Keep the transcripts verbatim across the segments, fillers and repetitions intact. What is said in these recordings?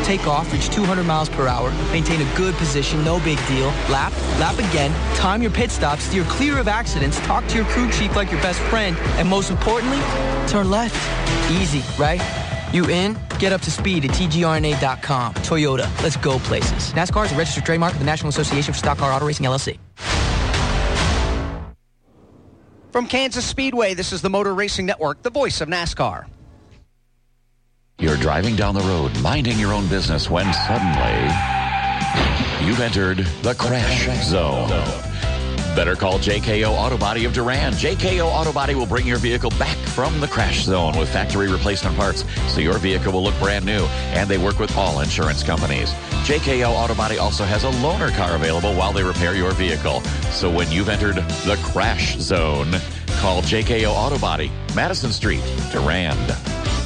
Take off, reach two hundred miles per hour, maintain a good position, no big deal. Lap, lap again, time your pit stops, steer clear of accidents, talk to your crew chief like your best friend, and most importantly, turn left. Easy, right? You in? Get up to speed at T G R N A dot com. Toyota, let's go places. NASCAR is a registered trademark of the National Association for Stock Car Auto Racing, L L C. From Kansas Speedway, this is the Motor Racing Network, the voice of NASCAR. You're driving down the road, minding your own business, when suddenly you've entered the crash zone. Better call J K O Auto Body of Durand. J K O Auto Body will bring your vehicle back from the crash zone with factory replacement parts, so your vehicle will look brand new, and they work with all insurance companies. J K O Auto Body also has a loaner car available while they repair your vehicle. So when you've entered the crash zone, call J K O Auto Body, Madison Street, Durand.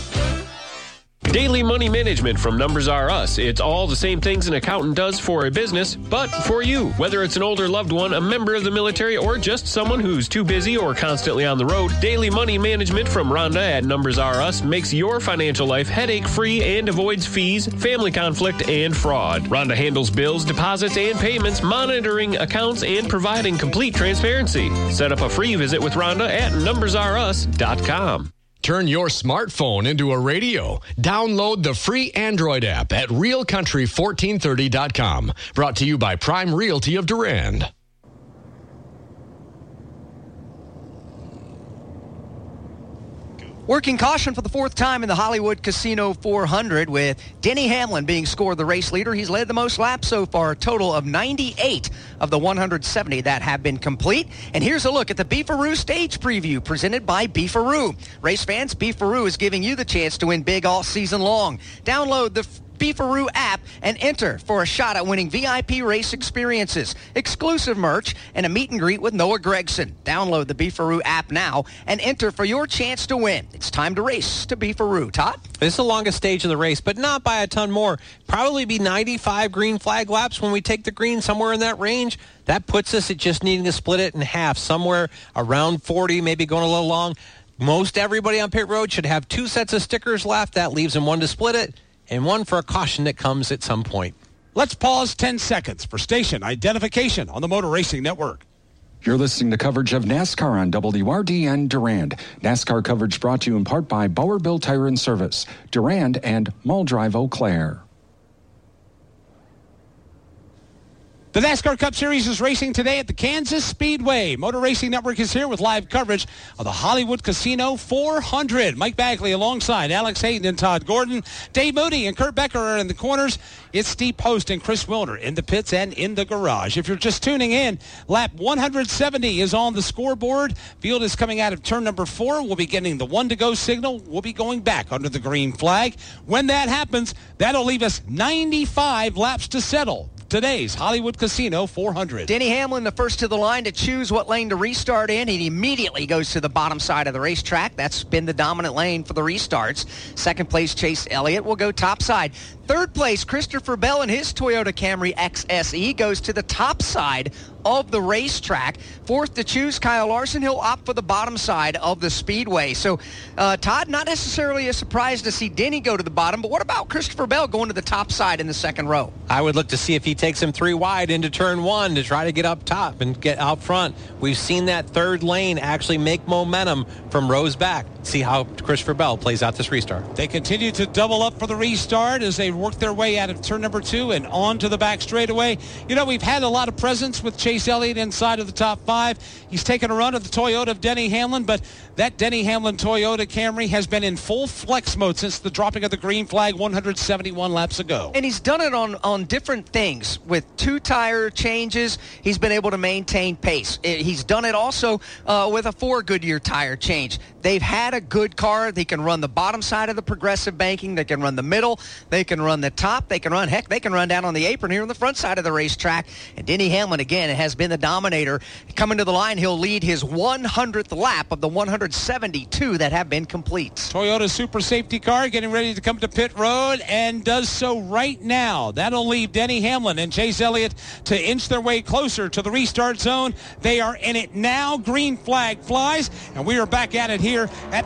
Daily Money Management from Numbers R Us. It's all the same things an accountant does for a business, but for you. Whether it's an older loved one, a member of the military, or just someone who's too busy or constantly on the road, Daily Money Management from Rhonda at Numbers R Us makes your financial life headache-free and avoids fees, family conflict, and fraud. Rhonda handles bills, deposits, and payments, monitoring accounts, and providing complete transparency. Set up a free visit with Rhonda at numbers r us dot com. Turn your smartphone into a radio. Download the free Android app at real country fourteen thirty dot com. Brought to you by Prime Realty of Durand. Working caution for the fourth time in the Hollywood Casino four hundred, with Denny Hamlin being scored the race leader. He's led the most laps so far, a total of ninety-eight of the one hundred seventy that have been complete. And here's a look at the Beefaroo stage preview presented by Beefaroo. Race fans, Beefaroo is giving you the chance to win big all season long. Download the Beefaroo app and enter for a shot at winning V I P race experiences, exclusive merch, and a meet and greet with Noah Gregson. Download the Beefaroo app now and enter for your chance to win. It's time to race to Beefaroo. Todd? This is the longest stage of the race, but not by a ton more. Probably be ninety-five green flag laps when we take the green, somewhere in that range. That puts us at just needing to split it in half, somewhere around forty, maybe going a little long. Most everybody on pit road should have two sets of stickers left. That leaves them one to split it, and one for a caution that comes at some point. Let's pause ten seconds for station identification on the Motor Racing Network. You're listening to coverage of NASCAR on W R D N Durand. NASCAR coverage brought to you in part by Bauer Bill Tire and Service, Durand, and Mall Drive Eau Claire. The NASCAR Cup Series is racing today at the Kansas Speedway. Motor Racing Network is here with live coverage of the Hollywood Casino four hundred. Mike Bagley alongside Alex Hayden and Todd Gordon. Dave Moody and Kurt Becker are in the corners. It's Steve Post and Chris Wilner in the pits and in the garage. If you're just tuning in, lap one hundred seventy is on the scoreboard. Field is coming out of turn number four. We'll be getting the one to go signal. We'll be going back under the green flag. When that happens, that'll leave us ninety-five laps to settle today's Hollywood Casino four hundred. Denny Hamlin, the first to the line to choose what lane to restart in. He immediately goes to the bottom side of the racetrack. That's been the dominant lane for the restarts. Second place, Chase Elliott will go top side. Third place, Christopher Bell in his Toyota Camry X S E goes to the top side of the racetrack. Fourth to choose, Kyle Larson. He'll opt for the bottom side of the speedway. So, uh, Todd, not necessarily a surprise to see Denny go to the bottom, but what about Christopher Bell going to the top side in the second row? I would look to see if he takes him three wide into turn one to try to get up top and get out front. We've seen that third lane actually make momentum from rows back. See how Christopher Bell plays out this restart. They continue to double up for the restart as they work their way out of turn number two and on to the back straightaway. You know, we've had a lot of presence with Chase Elliott inside of the top five. He's taken a run at the Toyota of Denny Hamlin, but that Denny Hamlin Toyota Camry has been in full flex mode since the dropping of the green flag one hundred seventy-one laps ago. And he's done it on, on different things. With two tire changes, he's been able to maintain pace. He's done it also uh, with a four Goodyear tire change. They've had a good car. They can run the bottom side of the progressive banking. They can run the middle. They can run the top. They can run, heck, they can run down on the apron here on the front side of the racetrack. And Denny Hamlin, again, has been the dominator. Coming to the line, he'll lead his one hundredth lap of the one hundred seventy-two that have been complete. Toyota Super Safety Car getting ready to come to pit road and does so right now. That'll leave Denny Hamlin and Chase Elliott to inch their way closer to the restart zone. They are in it now. Green flag flies, and we are back at it here at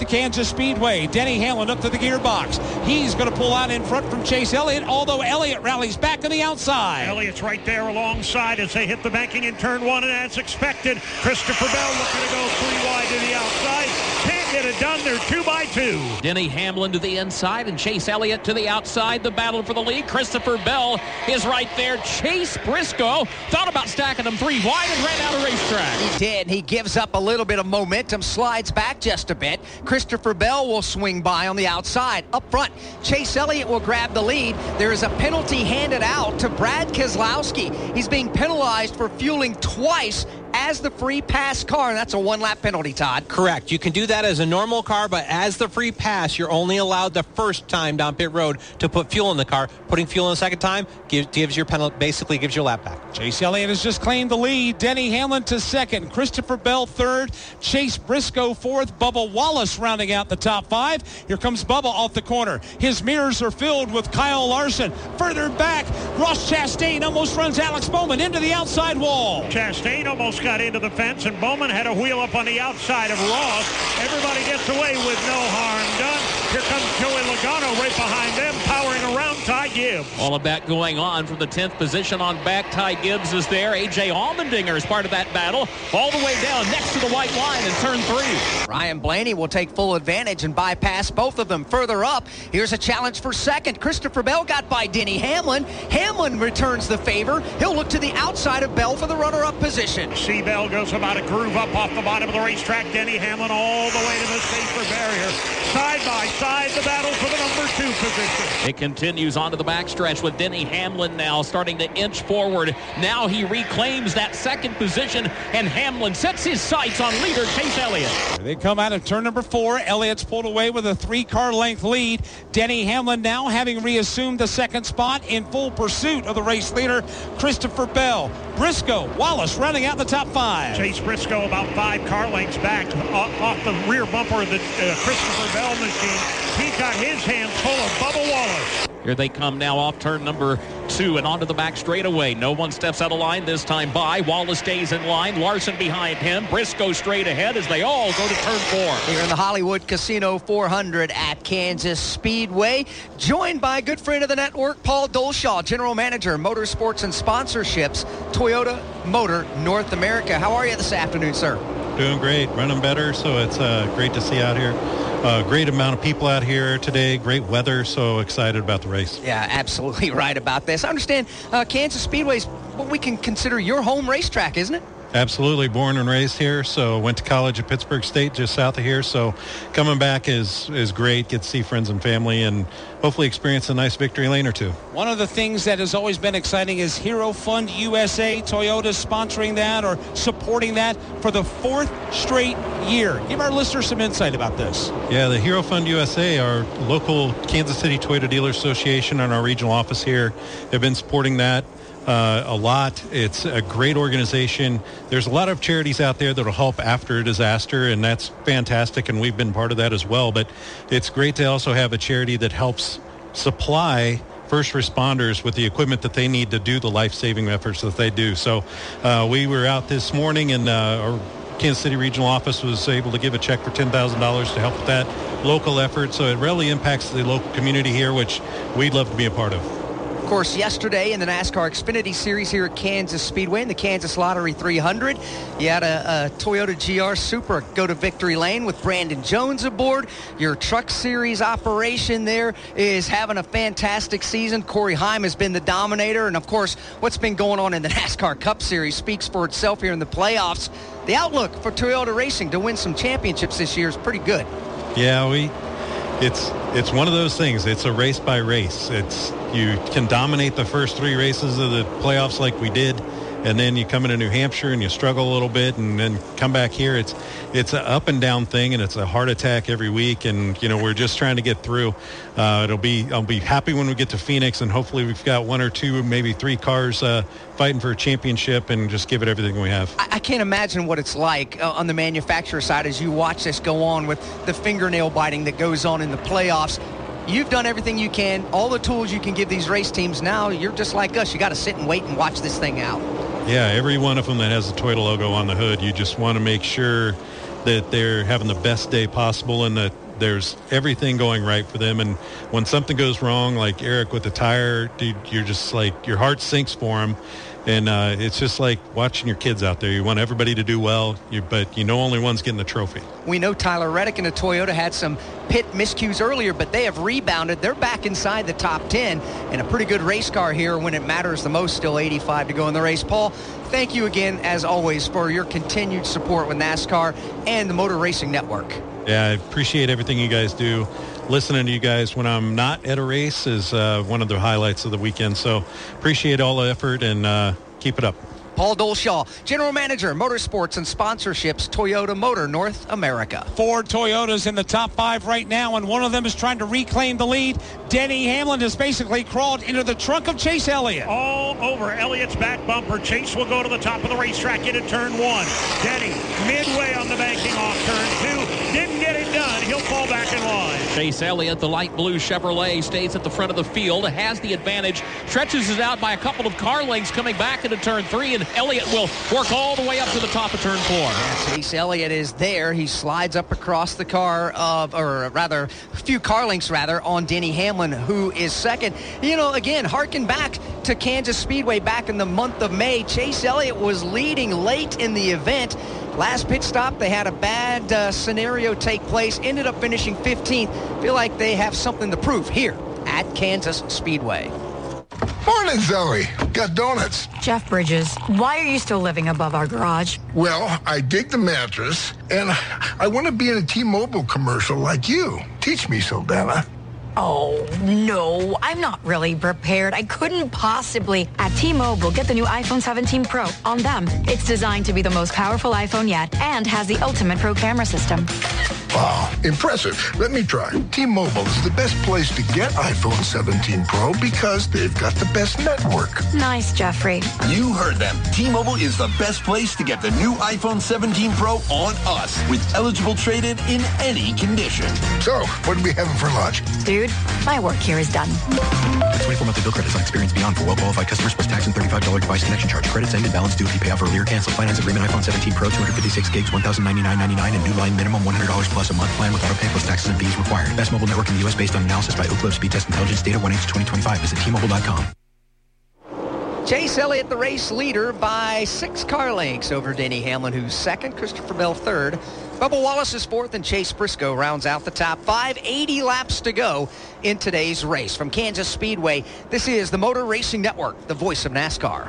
the Kansas Speedway. Denny Hamlin up to the gearbox. He's going to pull out in front from Chase Elliott, although Elliott rallies back to the outside. Elliott's right there alongside as they hit the banking in turn one, and as expected, Christopher Bell looking to go three wide to the outside. Can't get it done. They're two by two. Denny Hamlin to the inside and Chase Elliott to the outside. The battle for the lead. Christopher Bell is right there. Chase Briscoe thought about stacking them three wide and ran out of racetrack. He did. He gives up a little bit of momentum, slides back just a bit. Christopher Bell will swing by on the outside. Up front, Chase Elliott will grab the lead. There is a penalty handed out to Brad Keselowski. He's being penalized for fueling twice as the free pass car, and that's a one-lap penalty, Todd. Correct. You can do that as a normal car, but as the free pass, you're only allowed the first time down pit road to put fuel in the car. Putting fuel in the second time gives, gives your penalty, basically gives your lap back. Chase Elliott has just claimed the lead. Denny Hamlin to second. Christopher Bell third. Chase Briscoe fourth. Bubba Wallace rounding out the top five. Here comes Bubba off the corner. His mirrors are filled with Kyle Larson. Further back, Ross Chastain almost runs Alex Bowman into the outside wall. Chastain almost got into the fence, and Bowman had a wheel up on the outside of Ross. Everybody gets away with no harm done. Here comes Joey Logano right behind them, powering around Ty Gibbs. All of that going on from the tenth position on back. Ty Gibbs is there. A J Allmendinger is part of that battle. All the way down next to the white line in turn three. Ryan Blaney will take full advantage and bypass both of them. Further up, here's a challenge for second. Christopher Bell got by Denny Hamlin. Hamlin returns the favor. He'll look to the outside of Bell for the runner-up position. C. Bell goes about a groove up off the bottom of the racetrack. Denny Hamlin all the way to the safer barrier. Side by side, the battle for the number two position. It continues onto the backstretch with Denny Hamlin now starting to inch forward. Now he reclaims that second position, and Hamlin sets his sights on leader Chase Elliott. They come out of turn number four. Elliott's pulled away with a three-car length lead. Denny Hamlin now having reassumed the second spot in full pursuit of the race leader, Christopher Bell. Briscoe, Wallace running out the top five. Chase Briscoe about five car lengths back off the rear bumper of the uh, Christopher Bell machine. He got his hands full of Bubba Wallace. Here they come now off turn number two and onto the back straightaway. No one steps out of line this time by. Wallace stays in line. Larson behind him. Briscoe straight ahead as they all go to turn four. Here in the Hollywood Casino four hundred at Kansas Speedway. Joined by a good friend of the network, Paul Dolshaw, General Manager, Motorsports and Sponsorships, Toyota Motor North America. How are you this afternoon, sir? Doing great. Running better, so it's uh, great to see out here. Uh, great amount of people out here today. Great weather, so excited about the race. Yeah, absolutely right about this. I understand uh, Kansas Speedway is what we can consider your home racetrack, isn't it? Absolutely. Born and raised here, so went to college at Pittsburgh State, just south of here. So coming back is is great. Get to see friends and family and hopefully experience a nice victory lane or two. One of the things that has always been exciting is Hero Fund U S A. Toyota sponsoring that or supporting that for the fourth straight year. Give our listeners some insight about this. Yeah, the Hero Fund U S A, our local Kansas City Toyota Dealer Association and our regional office here have been supporting that Uh, a lot. It's a great organization. There's a lot of charities out there that will help after a disaster, and that's fantastic, and we've been part of that as well. But it's great to also have a charity that helps supply first responders with the equipment that they need to do the life-saving efforts that they do. So uh, we were out this morning, and uh, our Kansas City Regional Office was able to give a check for ten thousand dollars to help with that local effort. So it really impacts the local community here, which we'd love to be a part of. Of course, yesterday in the NASCAR Xfinity Series here at Kansas Speedway in the Kansas Lottery three hundred, you had a, a Toyota G R Supra go to victory lane with Brandon Jones aboard. Your Truck Series operation there is having a fantastic season. Corey Heim has been the dominator, and of course, what's been going on in the NASCAR Cup Series speaks for itself here in the playoffs. The outlook for Toyota Racing to win some championships this year is pretty good. Yeah, we... It's it's one of those things. It's a race by race. It's you can dominate the first three races of the playoffs like we did, and then you come into New Hampshire and you struggle a little bit, and then come back here. It's it's an up and down thing, and it's a heart attack every week. And you know we're just trying to get through. Uh, it'll be I'll be happy when we get to Phoenix, and hopefully we've got one or two, maybe three cars uh, fighting for a championship, and just give it everything we have. I, I can't imagine what it's like uh, on the manufacturer side as you watch this go on with the fingernail biting that goes on in the playoffs. You've done everything you can, all the tools you can give these race teams. Now you're just like us. You got to sit and wait and watch this thing out. Yeah, every one of them that has the Toyota logo on the hood, you just want to make sure that they're having the best day possible and that there's everything going right for them. And when something goes wrong, like Eric with the tire, dude, you're just like, your heart sinks for him. And uh, it's just like watching your kids out there. You want everybody to do well, you, but you know only one's getting the trophy. We know Tyler Reddick in a Toyota had some pit miscues earlier, but they have rebounded. They're back inside the top ten, and a pretty good race car here when it matters the most. Still eighty-five to go in the race. Paul, thank you again, as always, for your continued support with NASCAR and the Motor Racing Network. Yeah, I appreciate everything you guys do. Listening to you guys when I'm not at a race is uh, one of the highlights of the weekend. So appreciate all the effort and uh, keep it up. Paul Dolshaw, General Manager, Motorsports and Sponsorships, Toyota Motor North America. Four Toyotas in the top five right now, and one of them is trying to reclaim the lead. Denny Hamlin has basically crawled into the trunk of Chase Elliott. All over Elliott's back bumper. Chase will go to the top of the racetrack into turn one. Denny midway on the banking off turn two. Didn't get it done. He'll fall back in line. Chase Elliott, the light blue Chevrolet, stays at the front of the field, has the advantage, stretches it out by a couple of car lengths coming back into turn three, and Elliott will work all the way up to the top of turn four. Yeah, Chase Elliott is there. He slides up across the car of, or rather, a few car lengths rather, on Denny Hamlin, who is second. You know, again, harken back to Kansas Speedway back in the month of May. Chase Elliott was leading late in the event. Last pit stop, they had a bad uh, scenario take place, ended up finishing fifteenth. Feel like they have something to prove here at Kansas Speedway. Morning, Zoe. Got donuts. Jeff Bridges, why are you still living above our garage? Well, I dig the mattress, and I want to be in a T-Mobile commercial like you. Teach me, Saldana. Oh, no, I'm not really prepared. I couldn't possibly. At T-Mobile, get the new iPhone seventeen Pro on them. It's designed to be the most powerful iPhone yet and has the ultimate Pro camera system. Wow, impressive. Let me try. T-Mobile is the best place to get iPhone seventeen Pro because they've got the best network. Nice, Jeffrey. You heard them. T-Mobile is the best place to get the new iPhone seventeen Pro on us with eligible trade-in in any condition. So, what are we having for lunch? Dude, my work here is done. twenty-four monthly bill credits on Experience Beyond for well-qualified customers plus tax and thirty-five dollars device connection charge. Credits end and balance due if you pay off earlier. Cancel finance agreement. iPhone seventeen Pro, two hundred fifty-six gigs, one thousand ninety-nine ninety-nine, and new line minimum one hundred dollars plus a month plan with auto pay plus taxes and fees required. Best mobile network in the U S based on analysis by Oak Grove Speed Test Intelligence data one H twenty twenty-five. Visit T Mobile dot com. Chase Elliott, the race leader, by six car lengths over Denny Hamlin, who's second, Christopher Bell third. Bubba Wallace is fourth, and Chase Briscoe rounds out the top five. eighty laps to go in today's race. From Kansas Speedway, this is the Motor Racing Network, the voice of NASCAR.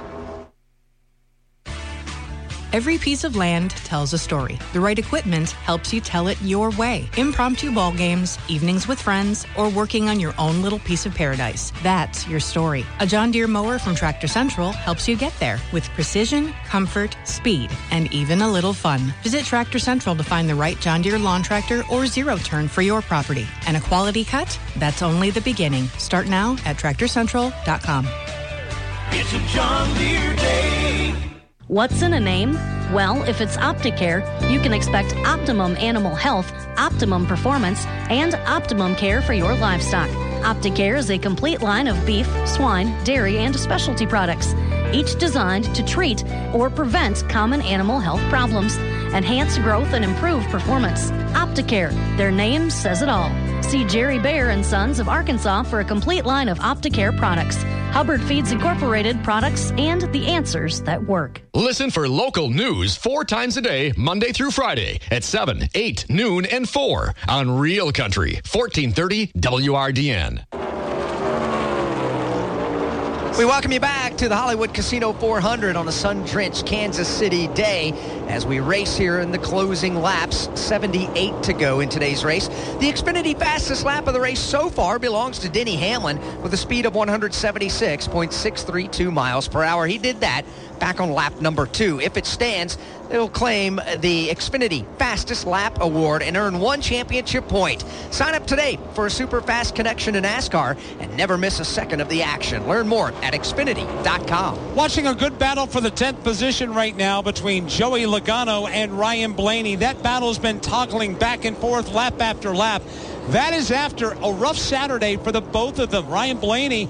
Every piece of land tells a story. The right equipment helps you tell it your way. Impromptu ball games, evenings with friends, or working on your own little piece of paradise. That's your story. A John Deere mower from Tractor Central helps you get there with precision, comfort, speed, and even a little fun. Visit Tractor Central to find the right John Deere lawn tractor or zero turn for your property. And a quality cut? That's only the beginning. Start now at tractor central dot com. It's a John Deere day. What's in a name? Well, if it's Opticare, you can expect optimum animal health, optimum performance, and optimum care for your livestock. Opticare is a complete line of beef, swine, dairy, and specialty products, each designed to treat or prevent common animal health problems, enhance growth, and improve performance. Opticare, their name says it all. See Jerry Bayer and Sons of Arkansas for a complete line of Opticare products. Hubbard Feeds Incorporated products and the answers that work. Listen for local news four times a day, Monday through Friday at seven, eight, noon, and four on Real Country, fourteen thirty W R D N. We welcome you back to the Hollywood Casino four hundred on a sun-drenched Kansas City day as we race here in the closing laps. seventy-eight to go in today's race. The Xfinity fastest lap of the race so far belongs to Denny Hamlin with a speed of one hundred seventy-six point six three two miles per hour. He did that back on lap number two. If it stands, they'll claim the Xfinity Fastest Lap Award and earn one championship point. Sign up today for a super fast connection to NASCAR and never miss a second of the action. Learn more at Xfinity dot com. Watching a good battle for the tenth position right now between Joey Logano and Ryan Blaney. That battle's been toggling back and forth lap after lap. That is after a rough Saturday for the both of them. Ryan Blaney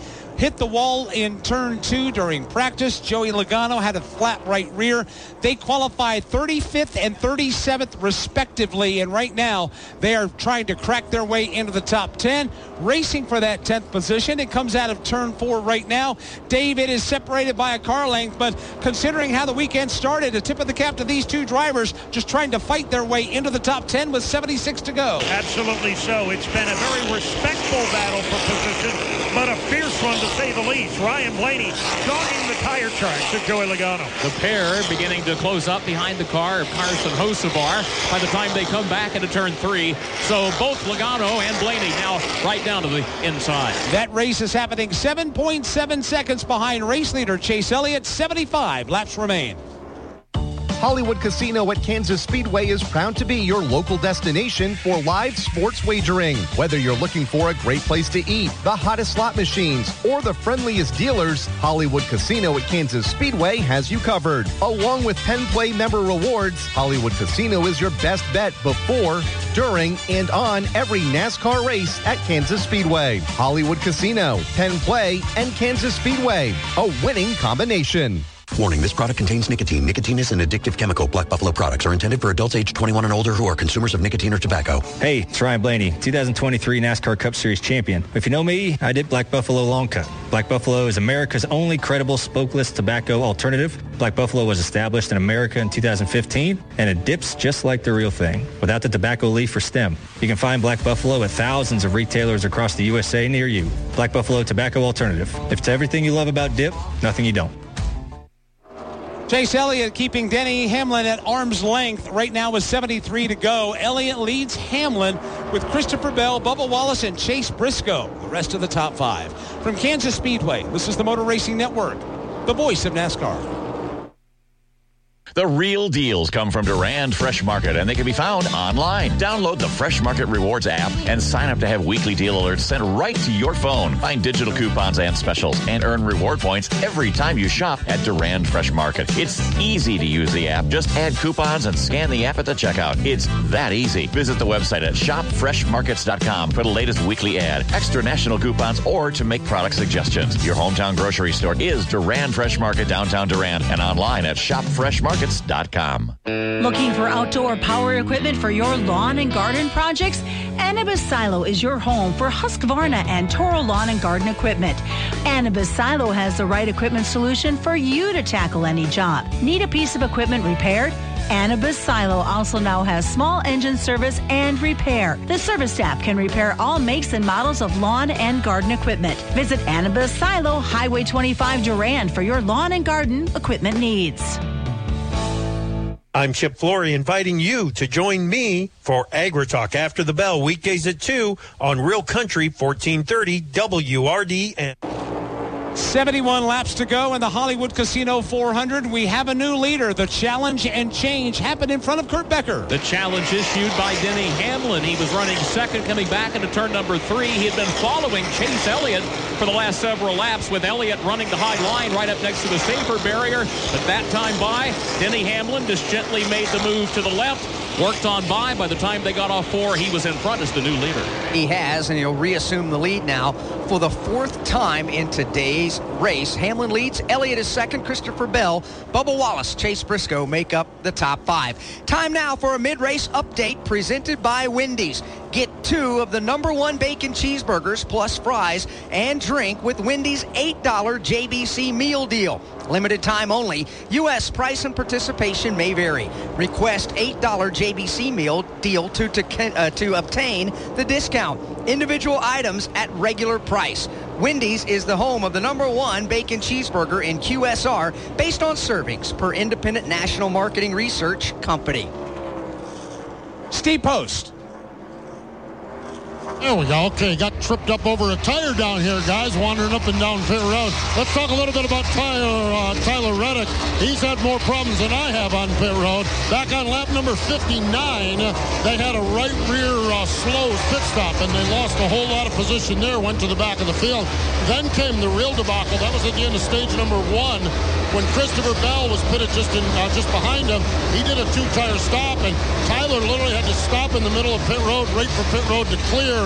hit the wall in turn two during practice. Joey Logano had a flat right rear. They qualified thirty-fifth and thirty-seventh respectively, and right now they are trying to crack their way into the top ten. Racing for that tenth position. It comes out of turn four right now. Dave, it is separated by a car length, but considering how the weekend started, a tip of the cap to these two drivers just trying to fight their way into the top ten with seventy-six to go. Absolutely so. It's been a very respectful battle for position, but a fierce one to say the least. Ryan Blaney dogging the tire tracks of Joey Logano. The pair beginning to close up behind the car of Carson Hocevar by the time they come back into turn three. So both Logano and Blaney now right down to the inside. That race is happening seven point seven seconds behind race leader Chase Elliott. seventy-five laps remain. Hollywood Casino at Kansas Speedway is proud to be your local destination for live sports wagering. Whether you're looking for a great place to eat, the hottest slot machines, or the friendliest dealers, Hollywood Casino at Kansas Speedway has you covered. Along with Penn Play member rewards, Hollywood Casino is your best bet before, during, and on every NASCAR race at Kansas Speedway. Hollywood Casino, Penn Play, and Kansas Speedway, a winning combination. Warning, this product contains nicotine. Nicotine is an addictive chemical. Black Buffalo products are intended for adults age twenty-one and older who are consumers of nicotine or tobacco. Hey, it's Ryan Blaney, two thousand twenty-three NASCAR Cup Series champion. If you know me, I did Black Buffalo Long Cut. Black Buffalo is America's only credible smokeless tobacco alternative. Black Buffalo was established in America in two thousand fifteen, and it dips just like the real thing, without the tobacco leaf or stem. You can find Black Buffalo at thousands of retailers across the U S A near you. Black Buffalo Tobacco Alternative. If it's everything you love about dip, nothing you don't. Chase Elliott keeping Denny Hamlin at arm's length right now with seventy-three to go. Elliott leads Hamlin with Christopher Bell, Bubba Wallace, and Chase Briscoe, the rest of the top five. From Kansas Speedway, this is the Motor Racing Network, the voice of NASCAR. The real deals come from Durand Fresh Market, and they can be found online. Download the Fresh Market Rewards app and sign up to have weekly deal alerts sent right to your phone. Find digital coupons and specials and earn reward points every time you shop at Durand Fresh Market. It's easy to use the app. Just add coupons and scan the app at the checkout. It's that easy. Visit the website at shop fresh markets dot com for the latest weekly ad, extra national coupons, or to make product suggestions. Your hometown grocery store is Durand Fresh Market, downtown Durand, and online at shop fresh markets dot com. Looking for outdoor power equipment for your lawn and garden projects? Anubis Silo is your home for Husqvarna and Toro lawn and garden equipment. Anubis Silo has the right equipment solution for you to tackle any job. Need a piece of equipment repaired? Anubis Silo also now has small engine service and repair. The service staff can repair all makes and models of lawn and garden equipment. Visit Anubis Silo, Highway twenty-five Durand for your lawn and garden equipment needs. I'm Chip Flory, inviting you to join me for AgriTalk after the bell, weekdays at two on Real Country fourteen thirty W R D N. seventy-one laps to go in the Hollywood Casino four hundred. We have a new leader. The challenge and change happened in front of Kurt Becker. The challenge issued by Denny Hamlin. He was running second coming back into turn number three. He had been following Chase Elliott for the last several laps, with Elliott running the high line right up next to the safer barrier. But that time by, Denny Hamlin just gently made the move to the left, worked on by. By the time they got off four, he was in front as the new leader. He has, and he'll reassume the lead now for the fourth time in today's race. Hamlin leads, Elliott is second, Christopher Bell, Bubba Wallace, Chase Briscoe make up the top five. Time now for a mid-race update presented by Wendy's. Get two of the number one bacon cheeseburgers plus fries and drink with Wendy's eight dollar J B C meal deal. Limited time only. U S price and participation may vary. Request eight dollar J B C meal deal to, to, uh, to obtain the discount. Individual items at regular price. Wendy's is the home of the number one bacon cheeseburger in Q S R based on servings per Independent National Marketing Research Company. Steve Post. There we go. Okay, got tripped up over a tire down here, guys, wandering up and down pit road. Let's talk a little bit about Tyler, uh, Tyler Reddick. He's had more problems than I have on pit road. Back on lap number fifty-nine, they had a right rear uh, slow pit stop, and they lost a whole lot of position there, went to the back of the field. Then came the real debacle. That was at the end of stage number one, when Christopher Bell was pitted just in, uh, just behind him. He did a two-tire stop, and Tyler literally had to stop in the middle of pit road, wait for pit road to clear,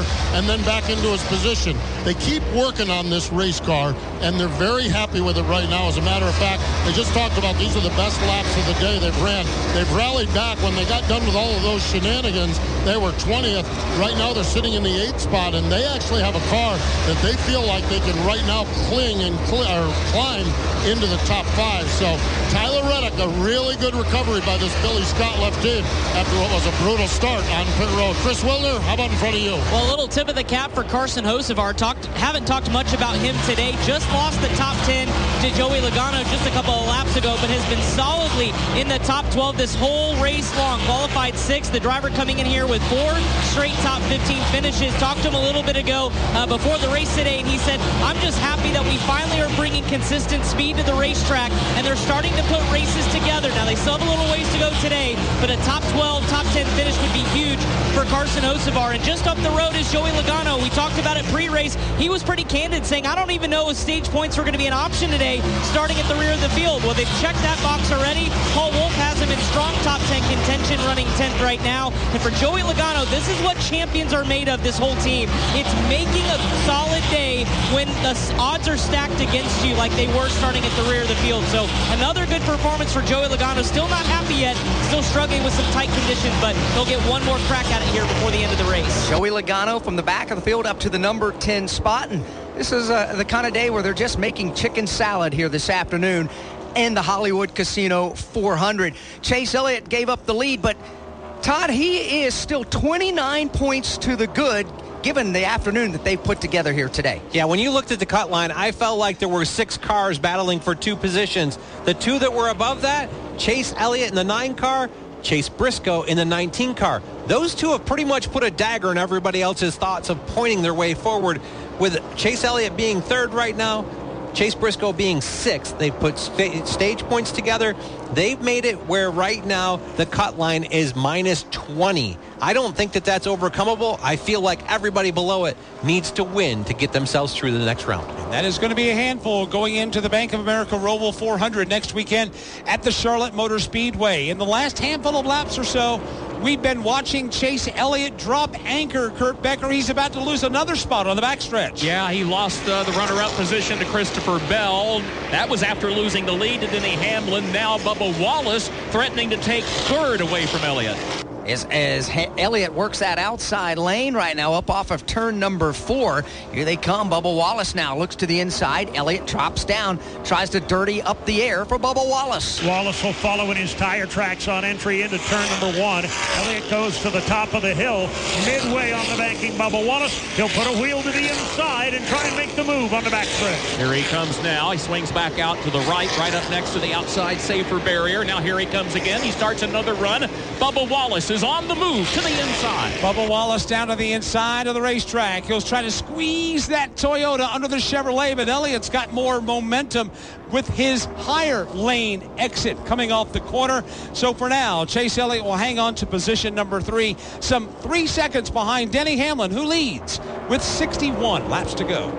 and then back into his position. They keep working on this race car, and they're very happy with it right now. As a matter of fact, they just talked about these are the best laps of the day they've ran. They've rallied back. When they got done with all of those shenanigans, they were twentieth. Right now they're sitting in the eighth spot, and they actually have a car that they feel like they can right now cling and cl- or climb into the top five. So Tyler Reddick, a really good recovery by this Billy Scott left in after what was a brutal start on pit road. Chris Wilner, how about in front of you? Well, a little tip of the cap for Carson Hocevar. Talked, haven't talked much about him today. Just lost the top ten to Joey Logano just a couple of laps ago, but has been solidly in the top twelve this whole race long. Qualified sixth. The driver coming in here with four straight top fifteen finishes. Talked to him a little bit ago uh, before the race today, and he said, I'm just happy that we finally are bringing consistent speed to the racetrack, and they're starting to put races together. Now, they still have a little ways to go today, but a top twelve, top ten finish would be huge for Carson Hocevar. And just up the road is Joey Logano. We talked about it pre-race. He was pretty candid, saying, I don't even know if stage points were going to be an option today, starting at the rear of the field. Well, they've checked that box already. Paul Wolf has him in strong top ten contention, running tenth right now. And for Joey Logano, this is what champions are made of, this whole team. It's making a solid day when the odds are stacked against you like they were starting at the rear of the field. So another good performance for Joey Logano. Still not happy yet. Still struggling with some tight conditions, but he'll get one more crack at it here before the end of the race. Joey Logano from the back of the field up to the number ten spot. And this is uh, the kind of day where they're just making chicken salad here this afternoon in the Hollywood Casino four hundred. Chase Elliott gave up the lead, but Todd, he is still twenty-nine points to the good, given the afternoon that they've put together here today. Yeah, when you looked at the cut line, I felt like there were six cars battling for two positions. The two that were above that, Chase Elliott in the nine car, Chase Briscoe in the nineteen car. Those two have pretty much put a dagger in everybody else's thoughts of pointing their way forward. With Chase Elliott being third right now, Chase Briscoe being sixth, they've put st- stage points together. They've made it where right now the cut line is minus twenty. I don't think that that's overcomable. I feel like everybody below it needs to win to get themselves through the next round. That is going to be a handful going into the Bank of America Roval four hundred next weekend at the Charlotte Motor Speedway. In the last handful of laps or so, we've been watching Chase Elliott drop anchor. Kurt Becker, he's about to lose another spot on the backstretch. Yeah, he lost uh, the runner-up position to Christopher Bell. That was after losing the lead to Denny Hamlin. Now Bubba Wallace threatening to take third away from Elliott. As, as He- Elliott works that outside lane right now up off of turn number four. Here they come. Bubba Wallace now looks to the inside. Elliott drops down, tries to dirty up the air for Bubba Wallace. Wallace will follow in his tire tracks on entry into turn number one. Elliott goes to the top of the hill, midway on the banking. Bubba Wallace, he'll put a wheel to the inside and try and make the move on the backstretch. Here he comes now. He swings back out to the right, right up next to the outside safer barrier. Now here he comes again. He starts another run. Bubba Wallace is on the move to the inside. Bubba Wallace down to the inside of the racetrack. He'll try to squeeze that Toyota under the Chevrolet, but Elliott's got more momentum with his higher lane exit coming off the corner. So for now, Chase Elliott will hang on to position number three, some three seconds behind Denny Hamlin, who leads with sixty-one laps to go.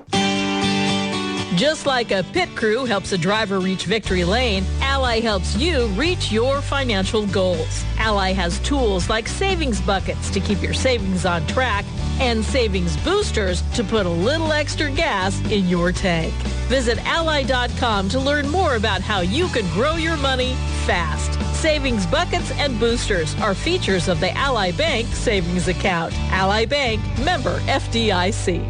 Just like a pit crew helps a driver reach victory lane, Ally helps you reach your financial goals. Ally has tools like savings buckets to keep your savings on track and savings boosters to put a little extra gas in your tank. Visit ally dot com to learn more about how you can grow your money fast. Savings buckets and boosters are features of the Ally Bank savings account. Ally Bank, member F D I C.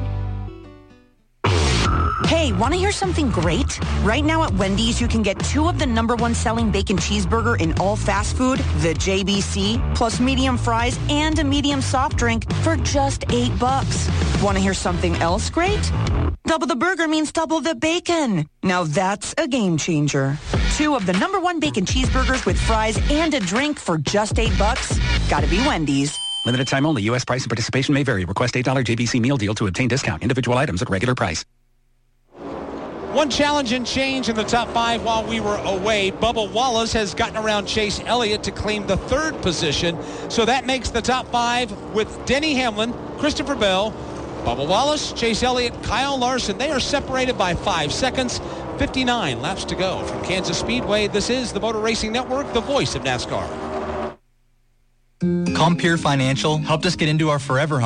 Hey, want to hear something great? Right now at Wendy's, you can get two of the number one selling bacon cheeseburger in all fast food, the J B C, plus medium fries and a medium soft drink for just eight bucks. Want to hear something else great? Double the burger means double the bacon. Now that's a game changer. Two of the number one bacon cheeseburgers with fries and a drink for just eight bucks. Gotta be Wendy's. Limited time only. U S price and participation may vary. Request eight dollars J B C meal deal to obtain discount. Individual items at regular price. One challenge and change in the top five while we were away. Bubba Wallace has gotten around Chase Elliott to claim the third position. So that makes the top five with Denny Hamlin, Christopher Bell, Bubba Wallace, Chase Elliott, Kyle Larson. They are separated by five seconds. fifty-nine laps to go from Kansas Speedway. This is the Motor Racing Network, the voice of NASCAR. Compeer Financial helped us get into our forever home.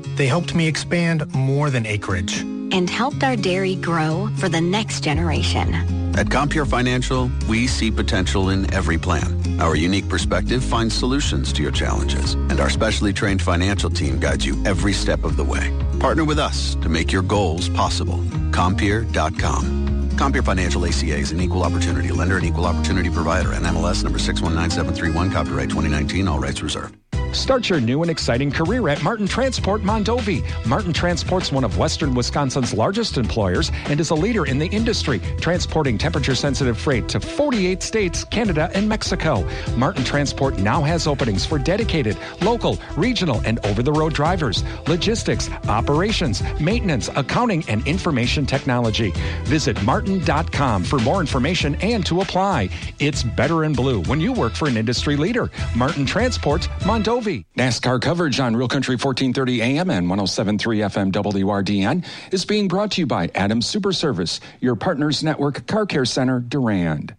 They helped me expand more than acreage. And helped our dairy grow for the next generation. At Compeer Financial, we see potential in every plan. Our unique perspective finds solutions to your challenges, and our specially trained financial team guides you every step of the way. Partner with us to make your goals possible. Compeer dot com. Compeer Financial A C A is an equal opportunity lender and equal opportunity provider. N M L S number six one nine seven three one, copyright twenty nineteen, all rights reserved. Start your new and exciting career at Martin Transport Mondovi. Martin Transport's one of Western Wisconsin's largest employers and is a leader in the industry, transporting temperature-sensitive freight to forty-eight states, Canada, and Mexico. Martin Transport now has openings for dedicated, local, regional, and over-the-road drivers, logistics, operations, maintenance, accounting, and information technology. Visit martin dot com for more information and to apply. It's better in blue when you work for an industry leader. Martin Transport Mondovi. NASCAR coverage on Real Country fourteen thirty A M and one oh seven point three F M W R D N is being brought to you by Adams Super Service, your Partners Network Car Care Center, Durand.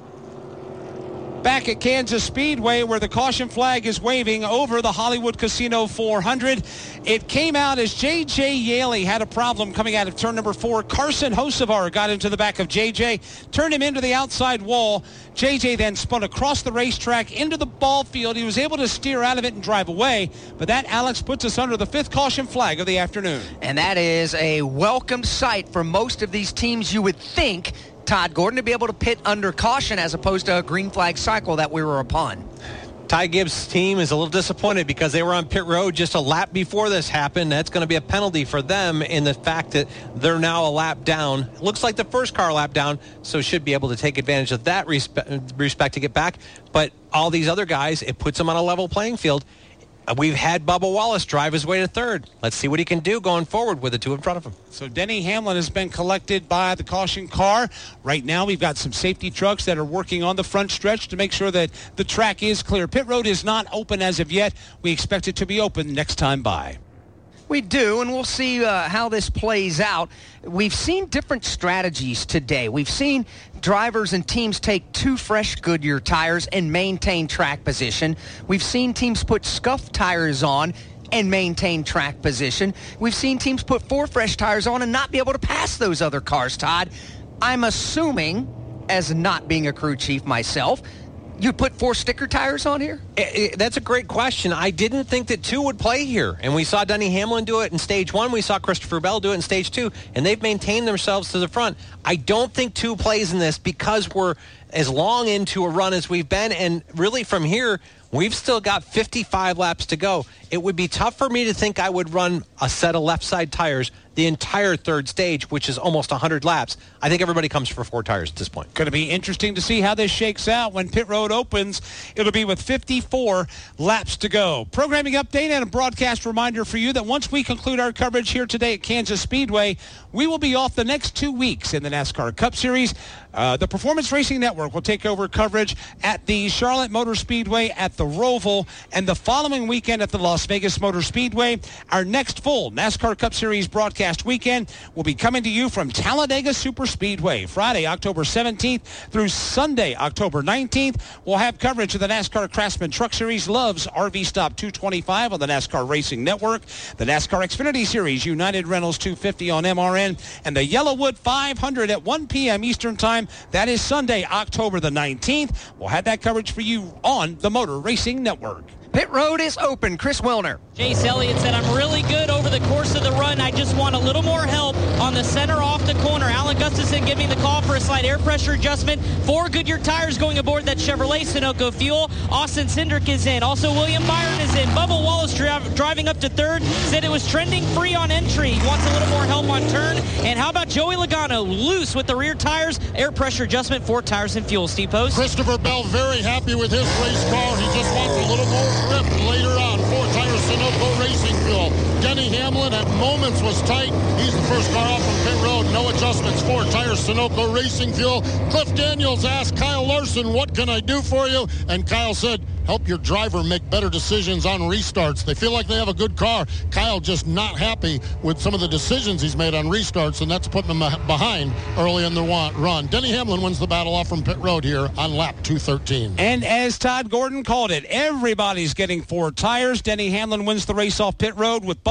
Back at Kansas Speedway, where the caution flag is waving over the Hollywood Casino four hundred. It came out as J J Yaley had a problem coming out of turn number four. Carson Hocevar got into the back of J J, turned him into the outside wall. J J then spun across the racetrack into the ball field. He was able to steer out of it and drive away. But that, Alex, puts us under the fifth caution flag of the afternoon. And that is a welcome sight for most of these teams, you would think, Todd Gordon, to be able to pit under caution as opposed to a green flag cycle that we were upon. Ty Gibbs' team is a little disappointed because they were on pit road just a lap before this happened. That's going to be a penalty for them in the fact that they're now a lap down. Looks like the first car lap down, so should be able to take advantage of that respect, respect to get back. But all these other guys, it puts them on a level playing field. We've had Bubba Wallace drive his way to third. Let's see what he can do going forward with the two in front of him. So Denny Hamlin has been collected by the caution car. Right now we've got some safety trucks that are working on the front stretch to make sure that the track is clear. Pit road is not open as of yet. We expect it to be open next time by. We do, and we'll see uh, how this plays out. We've seen different strategies today. We've seen drivers and teams take two fresh Goodyear tires and maintain track position. We've seen teams put scuffed tires on and maintain track position. We've seen teams put four fresh tires on and not be able to pass those other cars, Todd. I'm assuming, as not being a crew chief myself, you put four sticker tires on here? It, it, that's a great question. I didn't think that two would play here. And we saw Denny Hamlin do it in stage one. We saw Christopher Bell do it in stage two. And they've maintained themselves to the front. I don't think two plays in this because we're as long into a run as we've been. And really from here, we've still got fifty-five laps to go. It would be tough for me to think I would run a set of left side tires the entire third stage, which is almost one hundred laps. I think everybody comes for four tires at this point. Going to be interesting to see how this shakes out when pit road opens. It'll be with fifty-four laps to go. Programming update and a broadcast reminder for you that once we conclude our coverage here today at Kansas Speedway, we will be off the next two weeks in the NASCAR Cup Series. Uh, the Performance Racing Network will take over coverage at the Charlotte Motor Speedway, at the Roval, and the following weekend at the Las Vegas Motor Speedway. Our next full NASCAR Cup Series broadcast weekend will be coming to you from Talladega Super Speedway. Friday, October seventeenth through Sunday, October nineteenth. We'll have coverage of the NASCAR Craftsman Truck Series, Love's R V Stop two twenty-five on the NASCAR Racing Network, the NASCAR Xfinity Series, United Rentals two fifty on M R N, and the Yellowwood five hundred at one p.m. Eastern Time. That is Sunday, October the nineteenth. We'll have that coverage for you on the Motor Racing Network. Pit road is open. Chris Wilner. Chase Elliott said, I'm really good over the course of the run. I just want a little more help on the center off the corner. Alan Gustafson giving the call for a slight air pressure adjustment. Four Goodyear tires going aboard that Chevrolet Sunoco fuel. Austin Cindric is in. Also, William Byron is in. Bubba Wallace dri- driving up to third. Said it was trending free on entry. He wants a little more help on turn. And how about Joey Logano? Loose with the rear tires. Air pressure adjustment, four tires and fuel. Steve Post. Christopher Bell very happy with his race car. He just wants a little more grip later on. Four tires Sunoco Racing Fuel. Denny Hamlin at moments was tight. He's the first car off from pit road. No adjustments. Four tires Sunoco Racing Fuel. Cliff Daniels asked Kyle Larson, what can I do for you? And Kyle said, help your driver make better decisions on restarts. They feel like they have a good car. Kyle just not happy with some of the decisions he's made on restarts, and that's putting him behind early in the run. Denny Hamlin wins the battle off from pit road here on lap two thirteen. And as Todd Gordon called it, everybody's getting four tires. Denny Hamlin wins the race off pit road with Bubba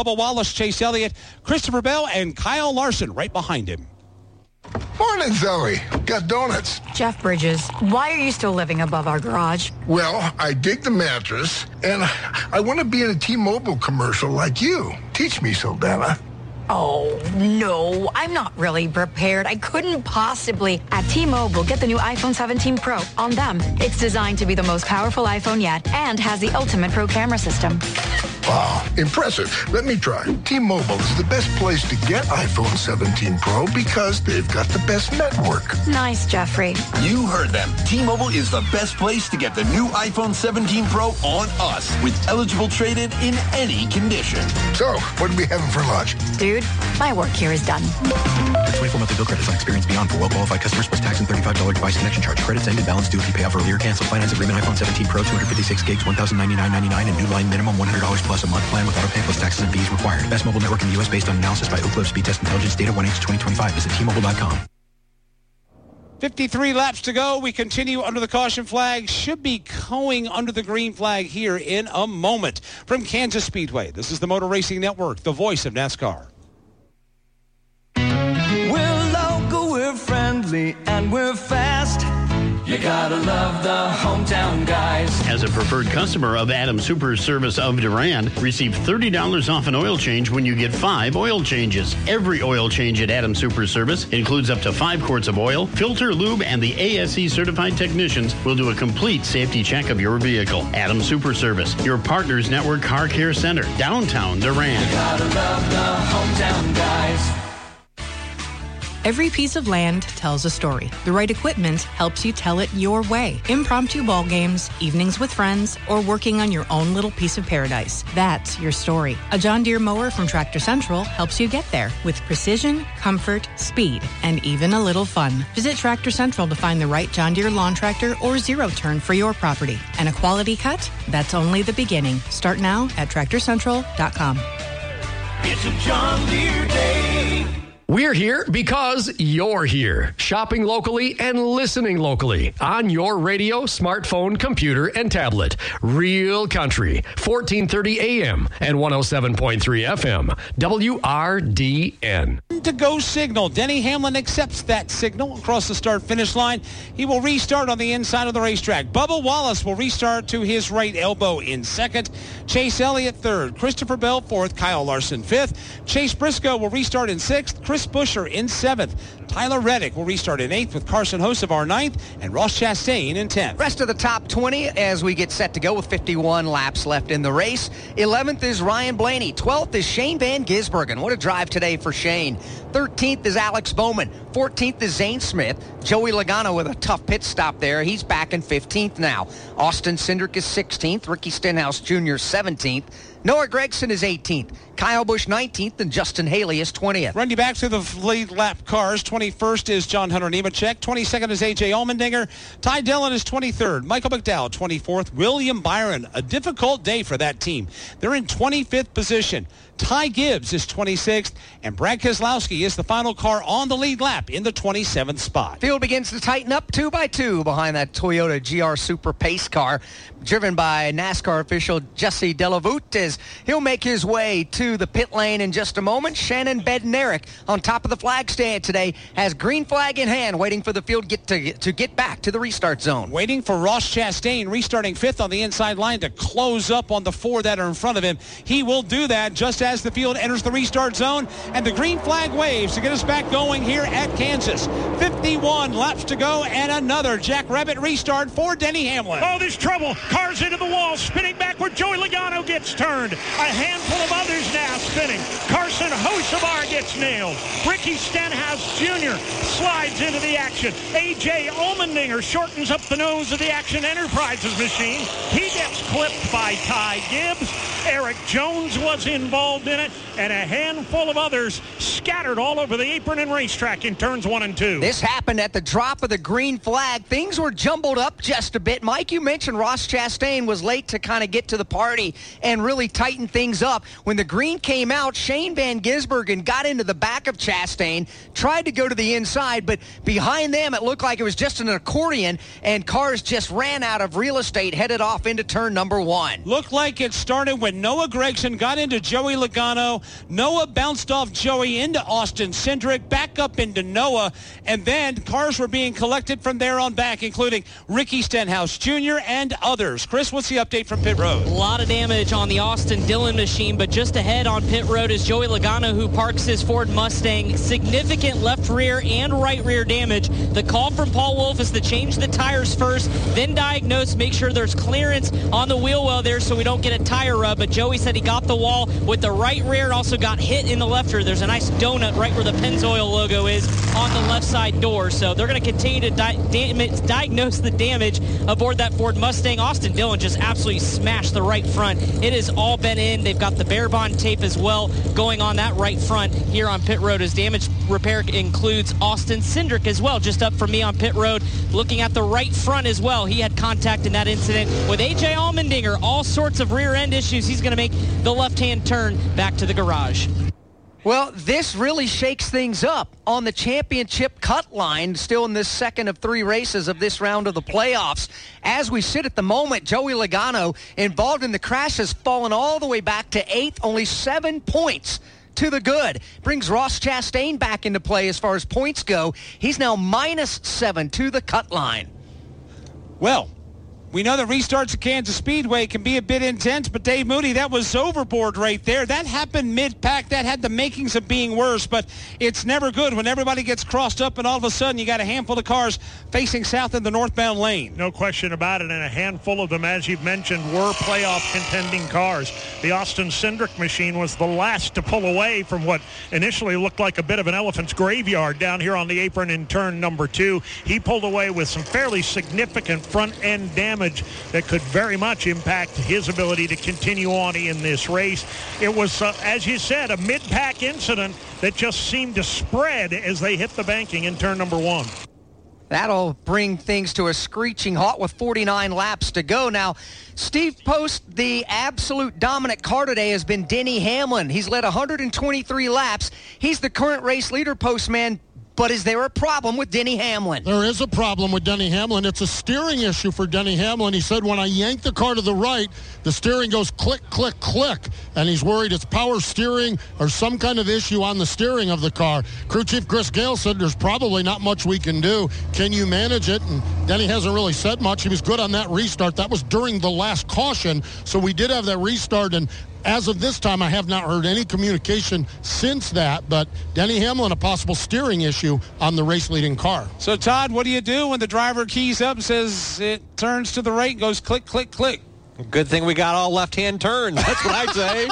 Bubba Wallace, Chase Elliott, Christopher Bell, and Kyle Larson right behind him. Morning, Zoe. Got donuts. Jeff Bridges, why are you still living above our garage? Well, I dig the mattress, and I want to be in a T-Mobile commercial like you. Teach me, Saldana. Oh, no, I'm not really prepared. I couldn't possibly. At T-Mobile, get the new iPhone seventeen Pro on them. It's designed to be the most powerful iPhone yet and has the ultimate Pro camera system. Wow, impressive. Let me try. T-Mobile is the best place to get iPhone seventeen Pro because they've got the best network. Nice, Jeffrey. You heard them. T-Mobile is the best place to get the new iPhone seventeen Pro on us with eligible trade-in in any condition. So, what are we having for lunch? Dude, my work here is done. The twenty-four monthly bill credits on Experience Beyond for well-qualified customers plus tax and thirty-five dollars device connection charge. Credits end and balance due if you pay off earlier. Cancel finance agreement iPhone seventeen Pro, two hundred fifty-six gigs, one thousand ninety-nine ninety-nine, and new line minimum one hundred dollars plus a month plan with auto pay plus taxes and fees required. Best mobile network in the U S based on analysis by Oak Cliff Speed Test Intelligence data one H twenty twenty-five. Visit T Mobile dot com. fifty-three laps to go. We continue under the caution flag. Should be going under the green flag here in a moment. From Kansas Speedway, this is the Motor Racing Network, the voice of NASCAR. We're local, we're friendly, and we're fast. You gotta love the hometown guys. As a preferred customer of Adam Super Service of Durand, receive thirty dollars off an oil change when you get five oil changes. Every oil change at Adam Super Service includes up to five quarts of oil, filter, lube, and the A S E certified technicians will do a complete safety check of your vehicle. Adam Super Service, your Partners Network Car Care Center, downtown Durand. You gotta love the hometown guys. Every piece of land tells a story. The right equipment helps you tell it your way. Impromptu ball games, evenings with friends, or working on your own little piece of paradise. That's your story. A John Deere mower from Tractor Central helps you get there with precision, comfort, speed, and even a little fun. Visit Tractor Central to find the right John Deere lawn tractor or zero turn for your property. And a quality cut? That's only the beginning. Start now at tractor central dot com. It's a John Deere day. We're here because you're here. Shopping locally and listening locally. On your radio, smartphone, computer, and tablet. Real Country, fourteen thirty A M and one oh seven point three F M. W R D N. To go signal. Denny Hamlin accepts that signal across the start-finish line. He will restart on the inside of the racetrack. Bubba Wallace will restart to his right elbow in second. Chase Elliott third. Christopher Bell fourth. Kyle Larson fifth. Chase Briscoe will restart in sixth. Chris Buescher in seventh. Tyler Reddick will restart in eighth with Carson Hocevar ninth and Ross Chastain in tenth. Rest of the top twenty as we get set to go with fifty-one laps left in the race. eleventh is Ryan Blaney. twelfth is Shane Van Gisbergen. What a drive today for Shane. thirteenth is Alex Bowman. fourteenth is Zane Smith. Joey Logano with a tough pit stop there. He's back in fifteenth now. Austin Cindric is sixteenth. Ricky Stenhouse Junior seventeenth. Noah Gragson is eighteenth. Kyle Busch nineteenth, and Justin Haley is twentieth. Run you back to the lead lap cars. twenty-first is John Hunter Nemechek. twenty-second is A J Allmendinger. Ty Dillon is twenty-third. Michael McDowell, twenty-fourth. William Byron, a difficult day for that team. They're in twenty-fifth position. Ty Gibbs is twenty-sixth, and Brad Keselowski is the final car on the lead lap in the twenty-seventh spot. Field begins to tighten up two by two behind that Toyota G R Super Pace car, driven by NASCAR official Jesse Delavutes. He'll make his way to the pit lane in just a moment. Shannon Bednarik on top of the flag stand today has green flag in hand, waiting for the field get to, to get back to the restart zone. Waiting for Ross Chastain, restarting fifth on the inside line to close up on the four that are in front of him. He will do that just as the field enters the restart zone, and the green flag waves to get us back going here at Kansas. fifty-one laps to go, and another Jack Rabbit restart for Denny Hamlin. Oh, there's trouble. Cars into the wall, spinning backward. Joey Logano gets turned. A handful of others now spinning. Carson Hocevar gets nailed. Ricky Stenhouse Junior slides into the action. A J Allmendinger shortens up the nose of the Action Enterprises machine. He gets clipped by Ty Gibbs. Eric Jones was involved in it, and a handful of others scattered all over the apron and racetrack in turns one and two. This happened at the drop of the green flag. Things were jumbled up just a bit. Mike, you mentioned Ross Chastain was late to kind of get to the party and really tighten things up. When the green came out, Shane Van Gisbergen got into the back of Chastain, tried to go to the inside, but behind them it looked like it was just an accordion, and cars just ran out of real estate, headed off into turn number one. Looked like it started when and Noah Gregson got into Joey Logano. Noah bounced off Joey into Austin Cindric, back up into Noah, and then cars were being collected from there on back, including Ricky Stenhouse Junior and others. Chris, what's the update from pit road? A lot of damage on the Austin Dillon machine, but just ahead on pit road is Joey Logano, who parks his Ford Mustang. Significant left rear and right rear damage. The call from Paul Wolf is to change the tires first, then diagnose, make sure there's clearance on the wheel well there so we don't get a tire rub. But Joey said he got the wall with the right rear and also got hit in the left rear. There's a nice donut right where the Pennzoil logo is on the left side door. So they're going to continue to di- di- diagnose the damage aboard that Ford Mustang. Austin Dillon just absolutely smashed the right front. It has all been in. They've got the bare bond tape as well going on that right front here on pit road. As damage repair includes Austin Cindric as well, just up from me on pit road, looking at the right front as well. He had contact in that incident with A J Allmendinger. All sorts of rear end issues. He's going to make the left-hand turn back to the garage. Well, this really shakes things up on the championship cut line, still in this second of three races of this round of the playoffs. As we sit at the moment, Joey Logano, involved in the crash, has fallen all the way back to eighth, only seven points to the good. Brings Ross Chastain back into play as far as points go. He's now minus seven to the cut line. Well, we know the restarts at Kansas Speedway can be a bit intense, but Dave Moody, that was overboard right there. That happened mid-pack. That had the makings of being worse, but it's never good when everybody gets crossed up and all of a sudden you got a handful of cars facing south in the northbound lane. No question about it, and a handful of them, as you've mentioned, were playoff contending cars. The Austin Cindric machine was the last to pull away from what initially looked like a bit of an elephant's graveyard down here on the apron in turn number two. He pulled away with some fairly significant front-end damage that could very much impact his ability to continue on in this race. It was, uh, as you said, a mid-pack incident that just seemed to spread as they hit the banking in turn number one. That'll bring things to a screeching halt with forty-nine laps to go. Now, Steve Post, the absolute dominant car today has been Denny Hamlin. He's led one hundred twenty-three laps. He's the current race leader, Postman. But is there a problem with Denny Hamlin? There is a problem with Denny Hamlin. It's a steering issue for Denny Hamlin. He said, when I yank the car to the right, the steering goes click, click, click. And he's worried it's power steering or some kind of issue on the steering of the car. Crew Chief Chris Gale said there's probably not much we can do. Can you manage it? And Denny hasn't really said much. He was good on that restart. That was during the last caution. So we did have that restart, and as of this time, I have not heard any communication since that, but Denny Hamlin, a possible steering issue on the race-leading car. So, Todd, what do you do when the driver keys up and says it turns to the right and goes click, click, click? Good thing we got all left-hand turns. That's what I'd say.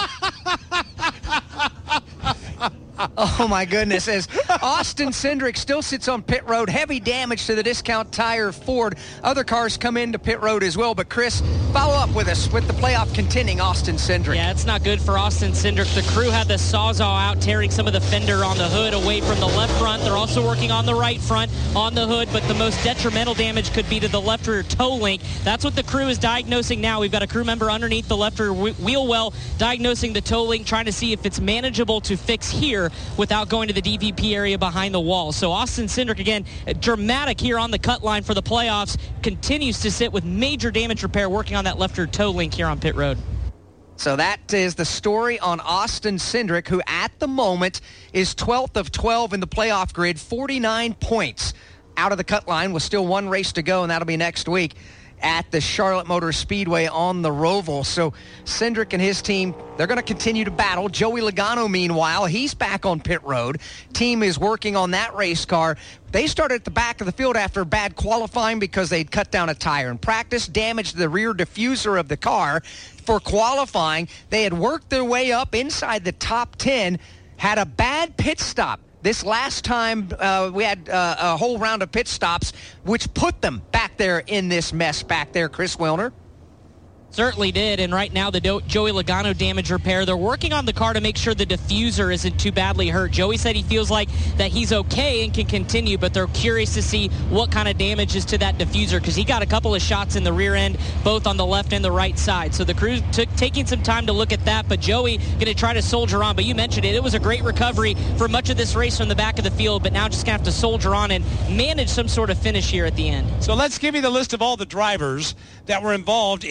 Oh, my goodness. As Austin Cindric still sits on pit road, heavy damage to the Discount Tire Ford. Other cars come into pit road as well. But, Chris, follow up with us with the playoff contending Austin Cindric. Yeah, it's not good for Austin Cindric. The crew had the Sawzall out, tearing some of the fender on the hood away from the left front. They're also working on the right front on the hood, but the most detrimental damage could be to the left rear toe link. That's what the crew is diagnosing now. We've got a crew member underneath the left rear wheel well diagnosing the toe link, trying to see if it's manageable to fix here without going to the D V P area behind the wall. So Austin Cindric, again, dramatic here on the cut line for the playoffs, continues to sit with major damage repair working on that left rear toe link here on pit road. So that is the story on Austin Cindric, who at the moment is twelfth of twelve in the playoff grid, forty-nine points out of the cut line with still one race to go, and that'll be next week at the Charlotte Motor Speedway on the Roval. So Cindric and his team, they're going to continue to battle. Joey Logano, meanwhile, he's back on pit road. Team is working on that race car. They started at the back of the field after bad qualifying because they'd cut down a tire in practice, damaged the rear diffuser of the car. For qualifying, they had worked their way up inside the top ten, had a bad pit stop. This last time uh, we had uh, a whole round of pit stops, which put them back there in this mess back there, Chris Wilner. Certainly did, and right now the Do- Joey Logano damage repair, they're working on the car to make sure the diffuser isn't too badly hurt. Joey said he feels like that he's okay and can continue, but they're curious to see what kind of damage is to that diffuser because he got a couple of shots in the rear end, both on the left and the right side. So the crew took taking some time to look at that, but Joey going to try to soldier on. But you mentioned it, it was a great recovery for much of this race from the back of the field, but now just going to have to soldier on and manage some sort of finish here at the end. So let's give you the list of all the drivers that were involved in this dust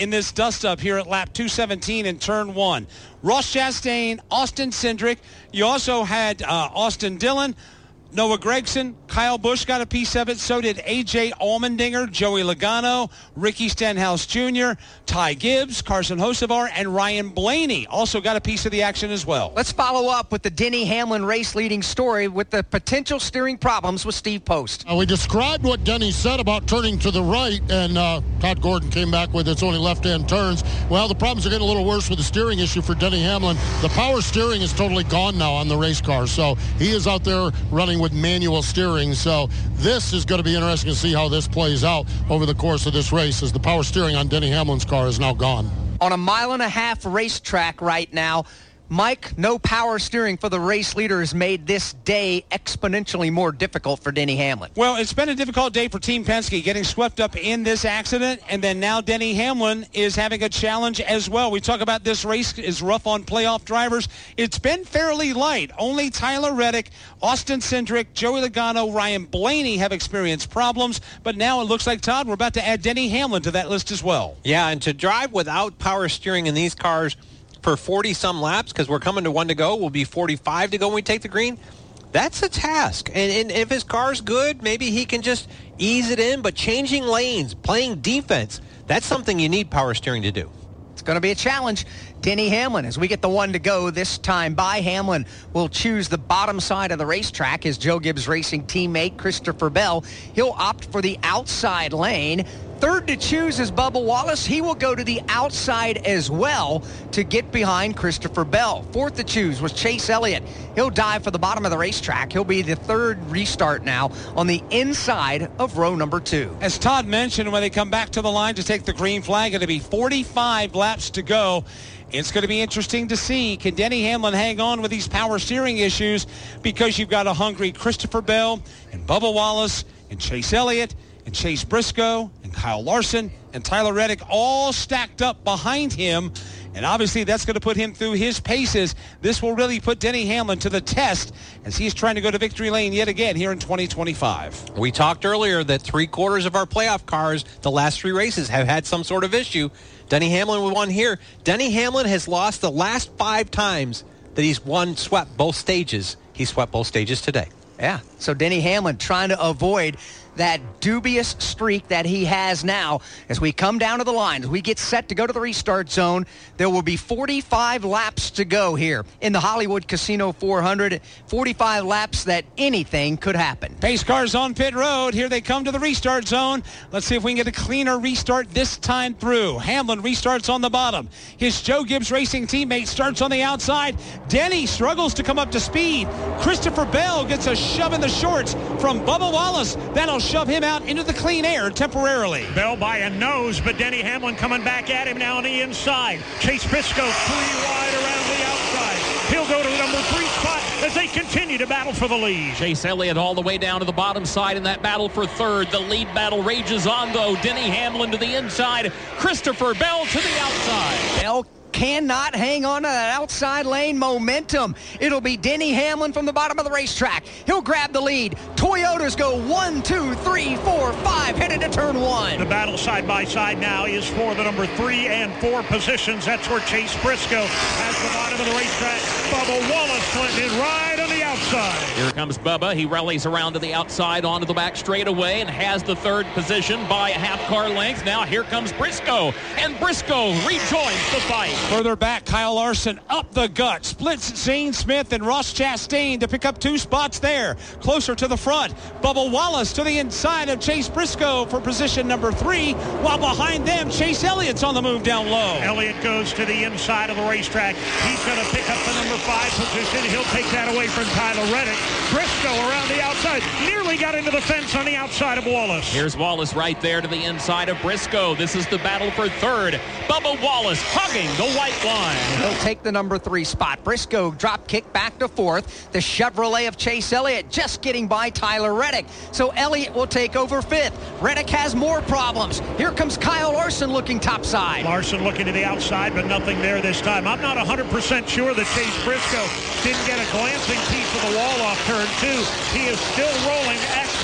dust-up here at lap two seventeen in turn one. Ross Chastain, Austin Cindric. You also had uh, Austin Dillon, Noah Gragson, Kyle Busch got a piece of it. So did A J Allmendinger, Joey Logano, Ricky Stenhouse Junior, Ty Gibbs, Carson Hocevar, and Ryan Blaney also got a piece of the action as well. Let's follow up with the Denny Hamlin race leading story with the potential steering problems with Steve Post. Uh, we described what Denny said about turning to the right, and uh, Todd Gordon came back with it's only left-hand turns. Well, the problems are getting a little worse with the steering issue for Denny Hamlin. The power steering is totally gone now on the race car, so he is out there running with manual steering. So this is going to be interesting to see how this plays out over the course of this race, as the power steering on Denny Hamlin's car is now gone. On a mile and a half racetrack right now, Mike, no power steering for the race leader has made this day exponentially more difficult for Denny Hamlin. Well, it's been a difficult day for Team Penske, getting swept up in this accident, and then now Denny Hamlin is having a challenge as well. We talk about this race is rough on playoff drivers. It's been fairly light. Only Tyler Reddick, Austin Cindric, Joey Logano, Ryan Blaney have experienced problems, but now it looks like, Todd, we're about to add Denny Hamlin to that list as well. Yeah, and to drive without power steering in these cars for forty-some laps, because we're coming to one to go, will be forty-five to go when we take the green. That's a task. And, and if his car's good, maybe he can just ease it in. But changing lanes, playing defense, that's something you need power steering to do. It's going to be a challenge. Denny Hamlin, as we get the one to go this time by, Hamlin will choose the bottom side of the racetrack. His Joe Gibbs Racing teammate, Christopher Bell, he'll opt for the outside lane. Third to choose is Bubba Wallace. He will go to the outside as well to get behind Christopher Bell. Fourth to choose was Chase Elliott. He'll dive for the bottom of the racetrack. He'll be the third restart now on the inside of row number two. As Todd mentioned, when they come back to the line to take the green flag, it'll be forty-five laps to go. It's going to be interesting to see, can Denny Hamlin hang on with these power steering issues, because you've got a hungry Christopher Bell and Bubba Wallace and Chase Elliott and Chase Briscoe and Kyle Larson and Tyler Reddick all stacked up behind him. And obviously that's going to put him through his paces. This will really put Denny Hamlin to the test as he's trying to go to victory lane yet again here in twenty twenty-five. We talked earlier that three quarters of our playoff cars, the last three races, have had some sort of issue. Denny Hamlin with one here. Denny Hamlin has lost the last five times that he's won, swept both stages. He swept both stages today. Yeah, so Denny Hamlin trying to avoid that dubious streak that he has now. As we come down to the line, as we get set to go to the restart zone, there will be forty-five laps to go here in the Hollywood Casino four hundred. forty-five laps that anything could happen. Pace cars on pit road. Here they come to the restart zone. Let's see if we can get a cleaner restart this time through. Hamlin restarts on the bottom. His Joe Gibbs Racing teammate starts on the outside. Denny struggles to come up to speed. Christopher Bell gets a shove in the shorts from Bubba Wallace. That'll shove him out into the clean air temporarily. Bell by a nose, but Denny Hamlin coming back at him now on the inside. Chase Briscoe three wide around the outside. He'll go to the number three spot as they continue to battle for the lead. Chase Elliott all the way down to the bottom side in that battle for third. The lead battle rages on, though. Denny Hamlin to the inside. Christopher Bell to the outside. Bell cannot hang on to that outside lane momentum. It'll be Denny Hamlin from the bottom of the racetrack. He'll grab the lead. Toyotas go one, two, three, four, five, headed to turn one. The battle side by side now is for the number three and four positions. That's where Chase Briscoe has the bottom of the racetrack. Bubba Wallace sliding in right on the outside. Here comes Bubba. He rallies around to the outside onto the back straightaway and has the third position by a half car length. Now here comes Briscoe, and Briscoe rejoins the fight. Further back, Kyle Larson up the gut, splits Zane Smith and Ross Chastain to pick up two spots there. Closer to the front, Bubba Wallace to the inside of Chase Briscoe for position number three, while behind them, Chase Elliott's on the move down low. Elliott goes to the inside of the racetrack. He's going to pick up the number five position. He'll take that away from Tyler Reddick. Briscoe around the outside, nearly got into the fence on the outside of Wallace. Here's Wallace right there to the inside of Briscoe. This is the battle for third. Bubba Wallace hugging the white line. He'll take the number three spot. Briscoe drop kick back to fourth. The Chevrolet of Chase Elliott just getting by Tyler Reddick. So Elliott will take over fifth. Reddick has more problems. Here comes Kyle Larson looking topside. Larson looking to the outside, but nothing there this time. I'm not one hundred percent sure that Chase Briscoe didn't get a glancing piece of the wall off turn two. He is still rolling at speed in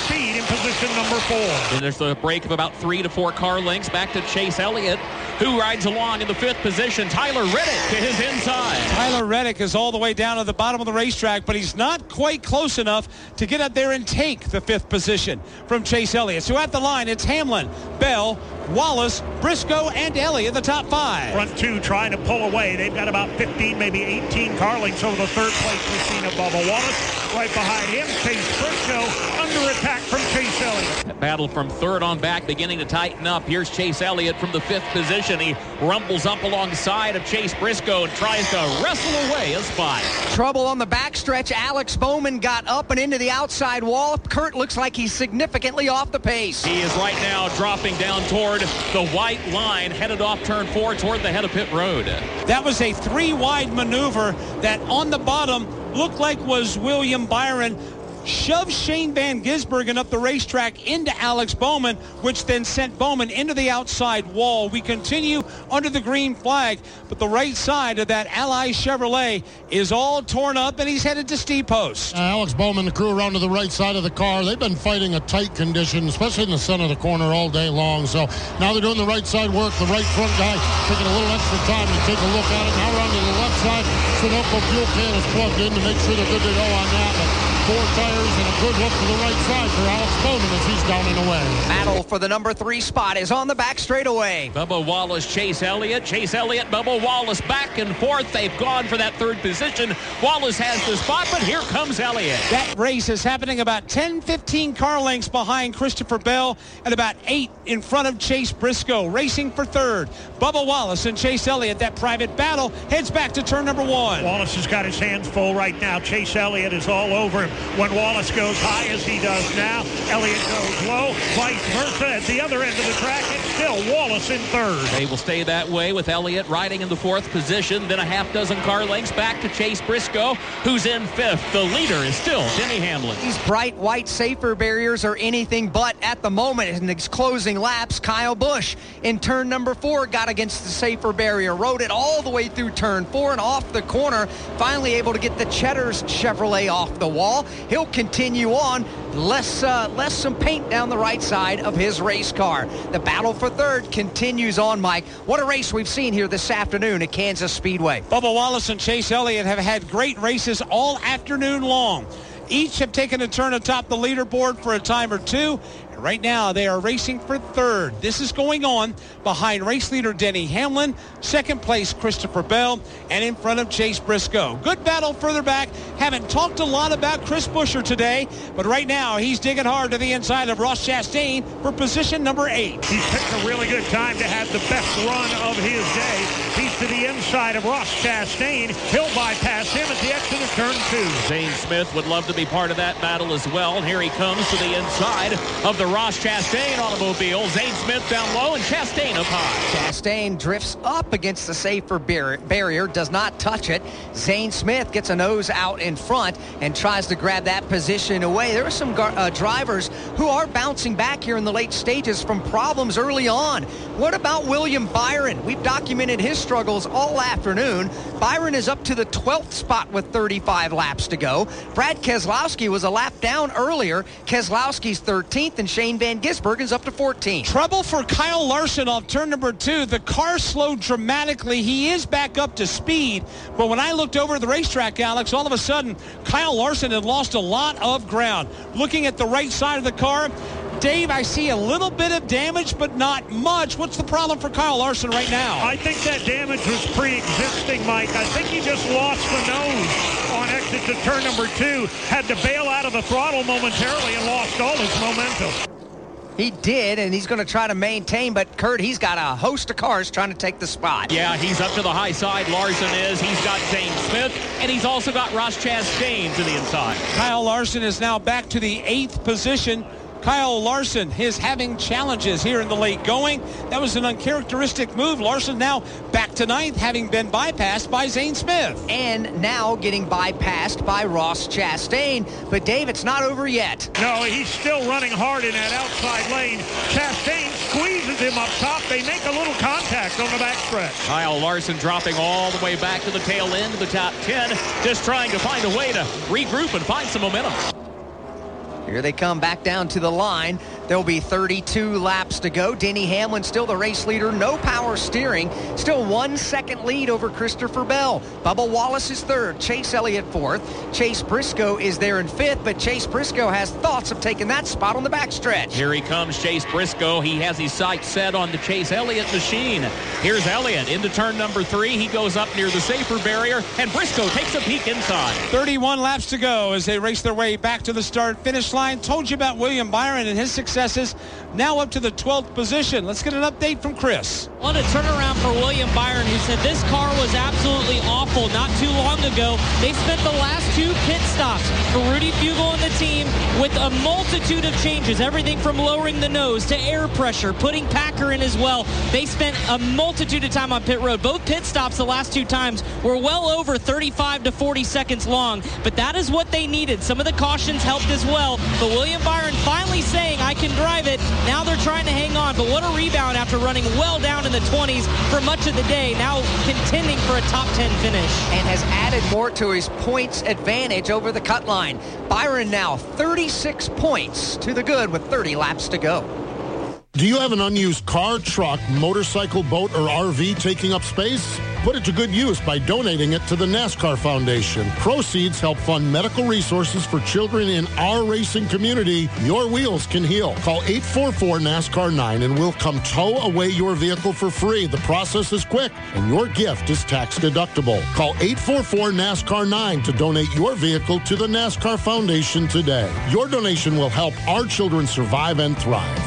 position number four. And there's a break of about three to four car lengths back to Chase Elliott, who rides along in the fifth position. Tyler Reddick to his inside. Tyler Reddick is all the way down to the bottom of the racetrack, but he's not quite close enough to get up there and take the fifth position from Chase Elliott. So at the line, it's Hamlin, Bell, Wallace, Briscoe, and Elliott, the top five. Front two trying to pull away. They've got about fifteen, maybe eighteen car lengths over the third place machine of Bubba Wallace. Right behind him, Chase Briscoe under attack from Chase Elliott. That battle from third on back beginning to tighten up. Here's Chase Elliott from the fifth position. He rumbles up alongside of Chase Briscoe and tries to wrestle away a spot. Trouble on the backstretch. Alex Bowman got up and into the outside wall. Kurt looks like he's significantly off the pace. He is right now dropping down toward the white line, headed off turn four toward the head of pit road. That was a three-wide maneuver that on the bottom looked like was William Byron. Shoved Shane Van Gisbergen up the racetrack into Alex Bowman, which then sent Bowman into the outside wall. We continue under the green flag, but the right side of that Ally Chevrolet is all torn up, and he's headed to Steve Post. Uh, Alex Bowman, the crew around to the right side of the car, they've been fighting a tight condition, especially in the center of the corner all day long. So now they're doing the right side work. The right front guy taking a little extra time to take a look at it. Now around to the left side. Sunoco fuel can is plugged in to make sure they're good to go on that. But four tires and a good look to the right side for Alex Bowman as he's down and away. Battle for the number three spot is on the back straightaway. Bubba Wallace, Chase Elliott. Chase Elliott, Bubba Wallace back and forth. They've gone for that third position. Wallace has the spot, but here comes Elliott. That race is happening about ten, fifteen car lengths behind Christopher Bell and about eight in front of Chase Briscoe. Racing for third, Bubba Wallace and Chase Elliott. That private battle heads back to turn number one. Wallace has got his hands full right now. Chase Elliott is all over him. When Wallace goes high as he does now, Elliott goes low, vice versa. At the other end of the track, it's still Wallace in third. They will stay that way with Elliott riding in the fourth position, then a half dozen car lengths back to Chase Briscoe, who's in fifth. The leader is still Denny Hamlin. These bright white safer barriers are anything but at the moment in these closing laps. Kyle Busch in turn number four got against the safer barrier, rode it all the way through turn four and off the corner, finally able to get the Cheddar's Chevrolet off the wall. He'll continue on, less uh, less some paint down the right side of his race car. The battle for third continues on, Mike. What a race we've seen here this afternoon at Kansas Speedway. Bubba Wallace and Chase Elliott have had great races all afternoon long. Each have taken a turn atop the leaderboard for a time or two. And right now they are racing for third. This is going on behind race leader Denny Hamlin, second place Christopher Bell, and in front of Chase Briscoe. Good battle further back. Haven't talked a lot about Chris Buescher today, but right now he's digging hard to the inside of Ross Chastain for position number eight. He's picked a really good time to have the best run of his day. He's to the inside of Ross Chastain. He'll bypass him at the exit of turn two. Zane Smith would love to be part of that battle as well. And here he comes to the inside of the Ross Chastain automobile. Zane Smith down low and Chastain up high. Chastain drifts up against the safer bar- barrier, does not touch it. Zane Smith gets a nose out in front and tries to grab that position away. There are some gar- uh, drivers who are bouncing back here in the late stages from problems early on. What about William Byron? We've documented his struggles all afternoon. Byron is up to the twelfth spot with thirty-five laps to go. Brad Keselowski was a lap down earlier. Keselowski's thirteenth, and Shane Van Gisbergen's up to fourteenth. Trouble for Kyle Larson off turn number two. The car slowed dramatically. He is back up to speed, but when I looked over the racetrack, Alex, all of a sudden, Kyle Larson had lost a lot of ground. Looking at the right side of the car, Dave, I see a little bit of damage, but not much. What's the problem for Kyle Larson right now? I think that damage was pre-existing, Mike. I think he just lost the nose on exit to turn number two. Had to bail out of the throttle momentarily and lost all his momentum. He did, and he's going to try to maintain, but Kurt, he's got a host of cars trying to take the spot. Yeah, he's up to the high side. Larson is. He's got Zane Smith, and he's also got Ross Chastain to the inside. Kyle Larson is now back to the eighth position. Kyle Larson is having challenges here in the late going. That was an uncharacteristic move. Larson now back to ninth, having been bypassed by Zane Smith. And now getting bypassed by Ross Chastain. But Dave, it's not over yet. No, he's still running hard in that outside lane. Chastain squeezes him up top. They make a little contact on the backstretch. Kyle Larson dropping all the way back to the tail end of the top ten, just trying to find a way to regroup and find some momentum. Here they come back down to the line. There'll be thirty-two laps to go. Denny Hamlin still the race leader. No power steering. Still one second lead over Christopher Bell. Bubba Wallace is third. Chase Elliott fourth. Chase Briscoe is there in fifth, but Chase Briscoe has thoughts of taking that spot on the backstretch. Here he comes, Chase Briscoe. He has his sights set on the Chase Elliott machine. Here's Elliott into turn number three. He goes up near the safer barrier, and Briscoe takes a peek inside. thirty-one laps to go as they race their way back to the start-finish line. Told you about William Byron and his successes. Now up to the twelfth position. Let's get an update from Chris. What a turnaround for William Byron, who said this car was absolutely awful not too long ago. They spent the last two pit stops for Rudy Fugle and the team with a multitude of changes, everything from lowering the nose to air pressure, putting Packer in as well. They spent a multitude of time on pit road. Both pit stops the last two times were well over thirty-five to forty seconds long, but that is what they needed. Some of the cautions helped as well, but William Byron finally saying, I can drive it. Now they're trying to hang on, but what a rebound after running well down in the twenties for much of the day, now contending for a top ten finish. And has added more to his points advantage over the cut line. Byron now thirty-six points to the good with thirty laps to go. Do you have an unused car, truck, motorcycle, boat, or R V taking up space? Put it to good use by donating it to the NASCAR Foundation. Proceeds help fund medical resources for children in our racing community. Your wheels can heal. Call eight four four NASCAR nine and we'll come tow away your vehicle for free. The process is quick and your gift is tax deductible. Call eight four four NASCAR nine to donate your vehicle to the NASCAR Foundation today. Your donation will help our children survive and thrive.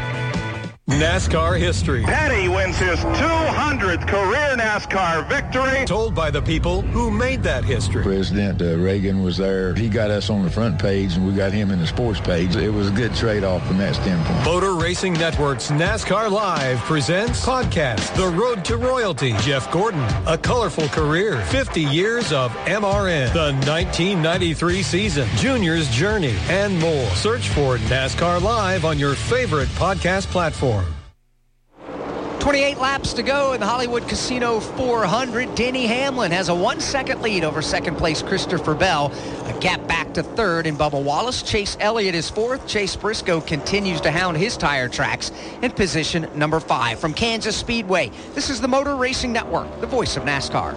NASCAR history. Petty wins his two hundredth career NASCAR victory. Told by the people who made that history. President uh, Reagan was there. He got us on the front page, and we got him in the sports page. It was a good trade-off from that standpoint. Motor Racing Network's NASCAR Live presents podcast The Road to Royalty. Jeff Gordon, a colorful career, fifty years of M R N, the nineteen ninety-three season, Junior's Journey, and more. Search for NASCAR Live on your favorite podcast platform. twenty-eight laps to go in the Hollywood Casino four hundred. Denny Hamlin has a one-second lead over second place Christopher Bell. A gap back to third in Bubba Wallace. Chase Elliott is fourth. Chase Briscoe continues to hound his tire tracks in position number five. From Kansas Speedway, this is the Motor Racing Network, the voice of NASCAR.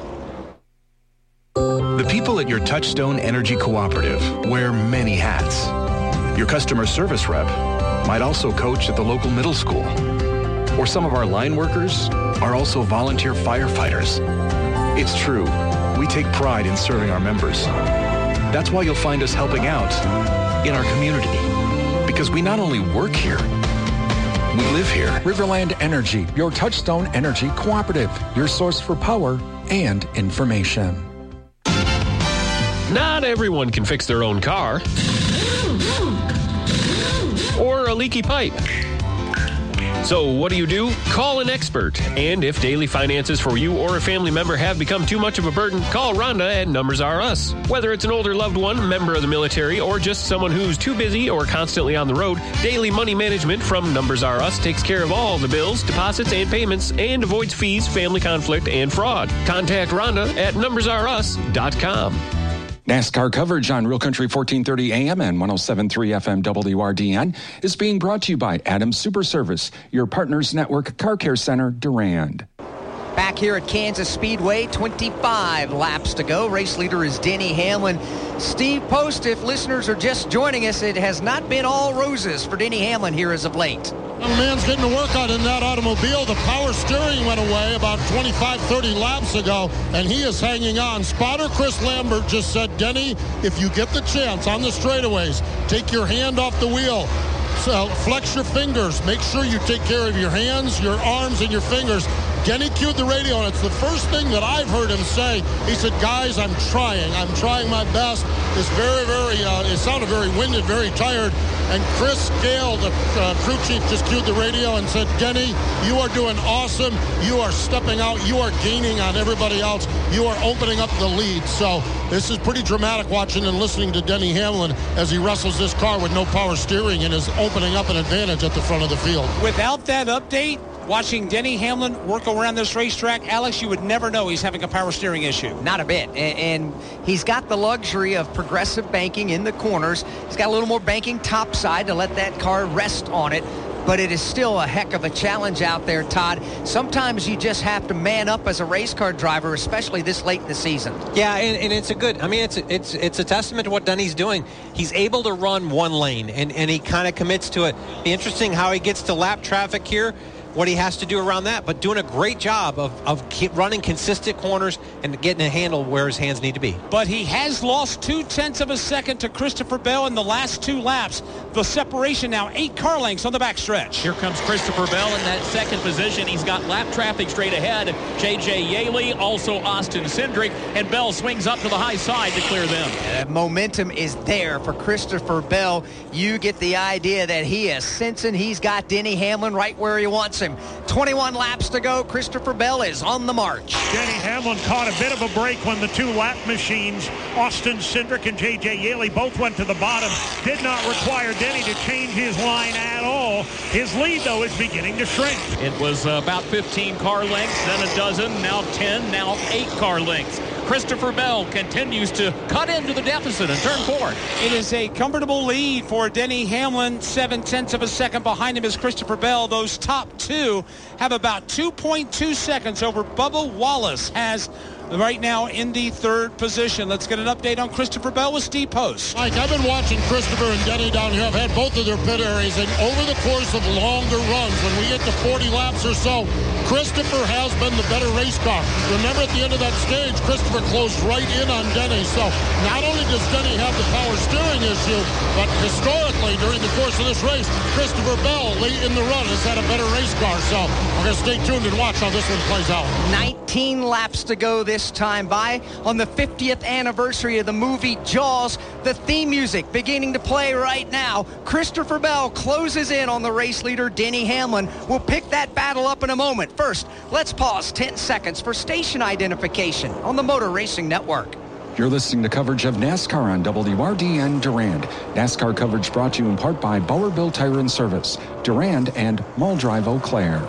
The people at your Touchstone Energy Cooperative wear many hats. Your customer service rep might also coach at the local middle school. Or some of our line workers are also volunteer firefighters. It's true, we take pride in serving our members. That's why you'll find us helping out in our community. Because we not only work here, we live here. Riverland Energy, your Touchstone Energy Cooperative, your source for power and information. Not everyone can fix their own car or a leaky pipe. So what do you do? Call an expert. And if daily finances for you or a family member have become too much of a burden, call Rhonda at Numbers R Us. Whether it's an older loved one, member of the military, or just someone who's too busy or constantly on the road, Daily Money Management from Numbers R Us takes care of all the bills, deposits, and payments and avoids fees, family conflict, and fraud. Contact Rhonda at numbers r us dot com. NASCAR coverage on Real Country fourteen thirty A M and one oh seven point three F M W R D N is being brought to you by Adams Super Service, your partners network car care center, Durand. Back here at Kansas Speedway, twenty-five laps to go. Race leader is Denny Hamlin. Steve Post, if listeners are just joining us, it has not been all roses for Denny Hamlin here as of late. Young man's getting a workout in that automobile. The power steering went away about twenty-five, thirty laps ago, and he is hanging on. Spotter Chris Lambert just said, Denny, if you get the chance on the straightaways, take your hand off the wheel. So flex your fingers. Make sure you take care of your hands, your arms, and your fingers. Denny cued the radio, and it's the first thing that I've heard him say. He said, guys, I'm trying. I'm trying my best. It's very, very, uh, it sounded very winded, very tired. And Chris Gale, the uh, crew chief, just cued the radio and said, Denny, you are doing awesome. You are stepping out. You are gaining on everybody else. You are opening up the lead. So this is pretty dramatic watching and listening to Denny Hamlin as he wrestles this car with no power steering and is opening up an advantage at the front of the field. Without that update, Watching Denny Hamlin work around this racetrack, Alex, you would never know he's having a power steering issue. Not a bit. And, and he's got the luxury of progressive banking in the corners. He's got a little more banking topside to let that car rest on it. But it is still a heck of a challenge out there, Todd. Sometimes you just have to man up as a race car driver, especially this late in the season. Yeah, and, and it's a good, I mean, it's it's it's a testament to what Denny's doing. He's able to run one lane, and, and he kind of commits to it. Be interesting how he gets to lap traffic here, what he has to do around that, but doing a great job of, of keep running consistent corners and getting a handle where his hands need to be. But he has lost two-tenths of a second to Christopher Bell in the last two laps. The separation now eight car lengths on the backstretch. Here comes Christopher Bell in that second position. He's got lap traffic straight ahead. J J Yaley, also Austin Cindric, and Bell swings up to the high side to clear them. Uh, momentum is there for Christopher Bell. You get the idea that he is sensing he's got Denny Hamlin right where he wants him. twenty-one laps to go. Christopher Bell is on the march. Denny Hamlin caught a bit of a break when the two lap machines, Austin Cindric and J J Yaley, both went to the bottom. Did not require Denny to change his line at all. His lead, though, is beginning to shrink. It was uh, about fifteen car lengths, then a dozen, now ten, now eight car lengths. Christopher Bell continues to cut into the deficit and turn four. It is a comfortable lead for Denny Hamlin. Seven tenths of a second behind him is Christopher Bell. Those top two have about two point two seconds over Bubba Wallace has right now in the third position. Let's get an update on Christopher Bell with Steve Post. Mike, I've been watching Christopher and Denny down here. I've had both of their pit areas, and over the course of longer runs, when we get to forty laps or so, Christopher has been the better race car. Remember, at the end of that stage, Christopher closed right in on Denny. So not only does Denny have the power steering issue, but historically, during the course of this race, Christopher Bell, late in the run, has had a better race car. So we're going to stay tuned and watch how this one plays out. nineteen laps to go this time by on the fiftieth anniversary of the movie Jaws. The theme music beginning to play right now. Christopher Bell closes in on the race leader, Denny Hamlin. We'll pick that battle up in a moment. First, let's pause ten seconds for station identification on the Motor Racing Network. You're listening to coverage of NASCAR on W R D N Durand. NASCAR coverage brought to you in part by Bowerville Tire and Service, Durand, and Muldrive Eau Claire.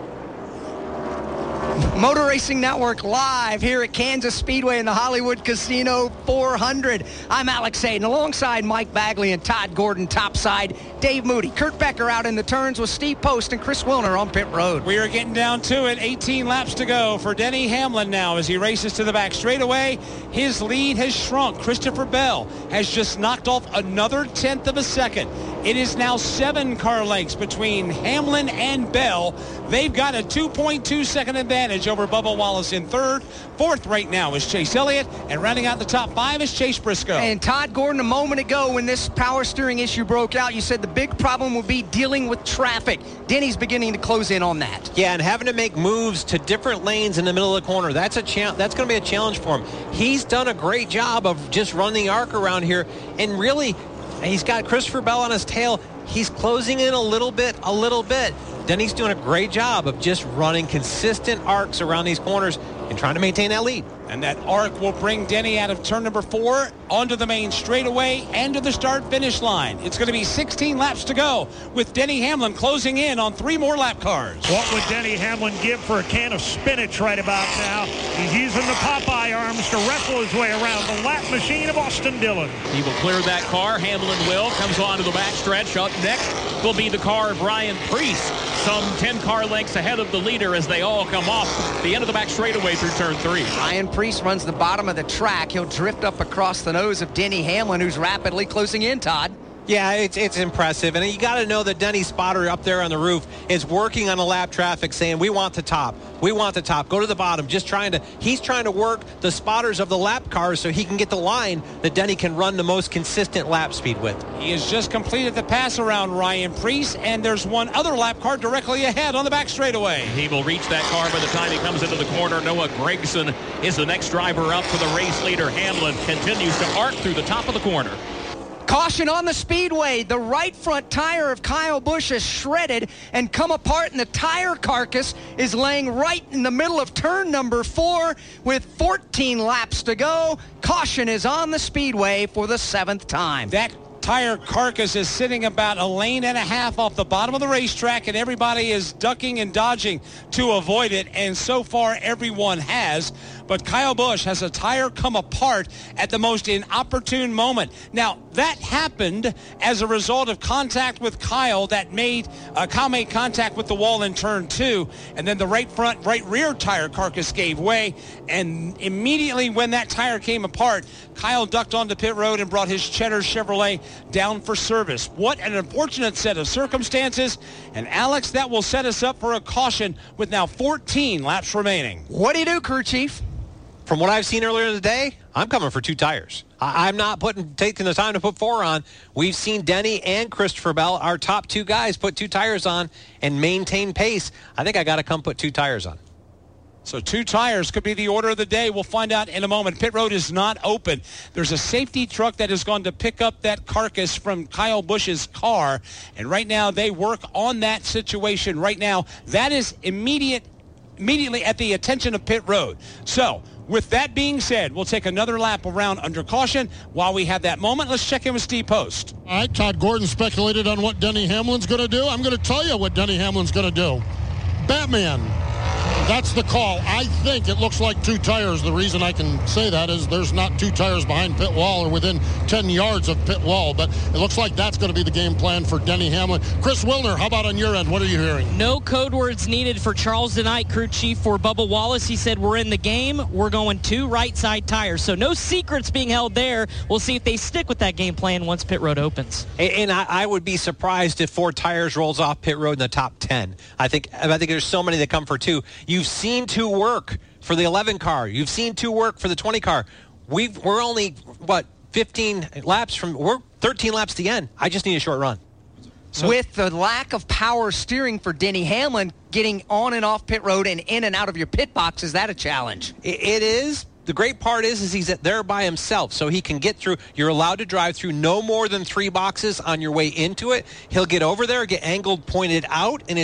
Motor Racing Network live here at Kansas Speedway in the Hollywood Casino four hundred. I'm Alex Hayden alongside Mike Bagley and Todd Gordon topside. Dave Moody, Kurt Becker out in the turns with Steve Post and Chris Wilner on pit road. We are getting down to it. eighteen laps to go for Denny Hamlin now as he races to the back straightaway. His lead has shrunk. Christopher Bell has just knocked off another tenth of a second. It is now seven car lengths between Hamlin and Bell. They've got a two point two second advantage over Bubba Wallace in third. Fourth right now is Chase Elliott, and rounding out the top five is Chase Briscoe. And Todd Gordon, a moment ago when this power steering issue broke out, you said the big problem would be dealing with traffic. Denny's beginning to close in on that. Yeah, and having to make moves to different lanes in the middle of the corner. That's a cha- That's going to be a challenge for him. He's done a great job of just running the arc around here, and really, he's got Christopher Bell on his tail. He's closing in a little bit, a little bit. Denny's doing a great job of just running consistent arcs around these corners and trying to maintain that lead. And that arc will bring Denny out of turn number four onto the main straightaway and to the start-finish line. It's going to be sixteen laps to go with Denny Hamlin closing in on three more lap cars. What would Denny Hamlin give for a can of spinach right about now? He's using the Popeye arms to wrestle his way around the lap machine of Austin Dillon. He will clear that car. Hamlin will. Comes on to the backstretch. Up next will be the car of Ryan Preece. Some ten car lengths ahead of the leader as they all come off the end of the back straightaway through turn three. Ryan Preece runs the bottom of the track. He'll drift up across the nose of Denny Hamlin, who's rapidly closing in, Todd. Yeah, it's it's impressive. And you got to know that Denny's spotter up there on the roof is working on the lap traffic saying, we want the top. We want the top. Go to the bottom. Just trying to, he's trying to work the spotters of the lap cars so he can get the line that Denny can run the most consistent lap speed with. He has just completed the pass around Ryan Preece, and there's one other lap car directly ahead on the back straightaway. He will reach that car by the time he comes into the corner. Noah Gragson is the next driver up for the race leader. Hamlin continues to arc through the top of the corner. Caution on the speedway. The right front tire of Kyle Busch is shredded and come apart, and the tire carcass is laying right in the middle of turn number four with fourteen laps to go. Caution is on the speedway for the seventh time. That tire carcass is sitting about a lane and a half off the bottom of the racetrack, and everybody is ducking and dodging to avoid it, and so far everyone has. But Kyle Busch has a tire come apart at the most inopportune moment. Now, that happened as a result of contact with Kyle that made, uh, Kyle made contact with the wall in turn two, and then the right front, right rear tire carcass gave way, and immediately when that tire came apart, Kyle ducked onto pit road and brought his Cheddar Chevrolet down for service. What an unfortunate set of circumstances, and Alex, that will set us up for a caution with now fourteen laps remaining. What do you do, crew chief? From what I've seen earlier in the day, I'm coming for two tires. I- I'm not putting taking the time to put four on. We've seen Denny and Christopher Bell, our top two guys, put two tires on and maintain pace. I think I got to come put two tires on. So two tires could be the order of the day. We'll find out in a moment. Pit road is not open. There's a safety truck that has gone to pick up that carcass from Kyle Busch's car, and right now they work on that situation right now. That is immediate, immediately at the attention of pit road. So with that being said, we'll take another lap around under caution. While we have that moment, let's check in with Steve Post. All right, Todd Gordon speculated on what Denny Hamlin's going to do. I'm going to tell you what Denny Hamlin's going to do. Batman. That's the call. I think it looks like two tires. The reason I can say that is there's not two tires behind pit wall or within ten yards of pit wall, but it looks like that's going to be the game plan for Denny Hamlin. Chris Wilner, how about on your end? What are you hearing? No code words needed for Charles DeKnight, crew chief for Bubba Wallace. He said, we're in the game. We're going two right side tires. So no secrets being held there. We'll see if they stick with that game plan once pit road opens. And, and I, I would be surprised if four tires rolls off pit road in the top ten. I think I think there's so many that come for two. You've seen two work for the eleven car. You've seen two work for the twenty car. We've, we're only, what, fifteen laps from, we're thirteen laps to the end. I just need a short run. So, with the lack of power steering for Denny Hamlin, getting on and off pit road and in and out of your pit box, is that a challenge? It, it is. The great part is, is he's there by himself, so he can get through. You're allowed to drive through no more than three boxes on your way into it. He'll get over there, get angled, pointed out, and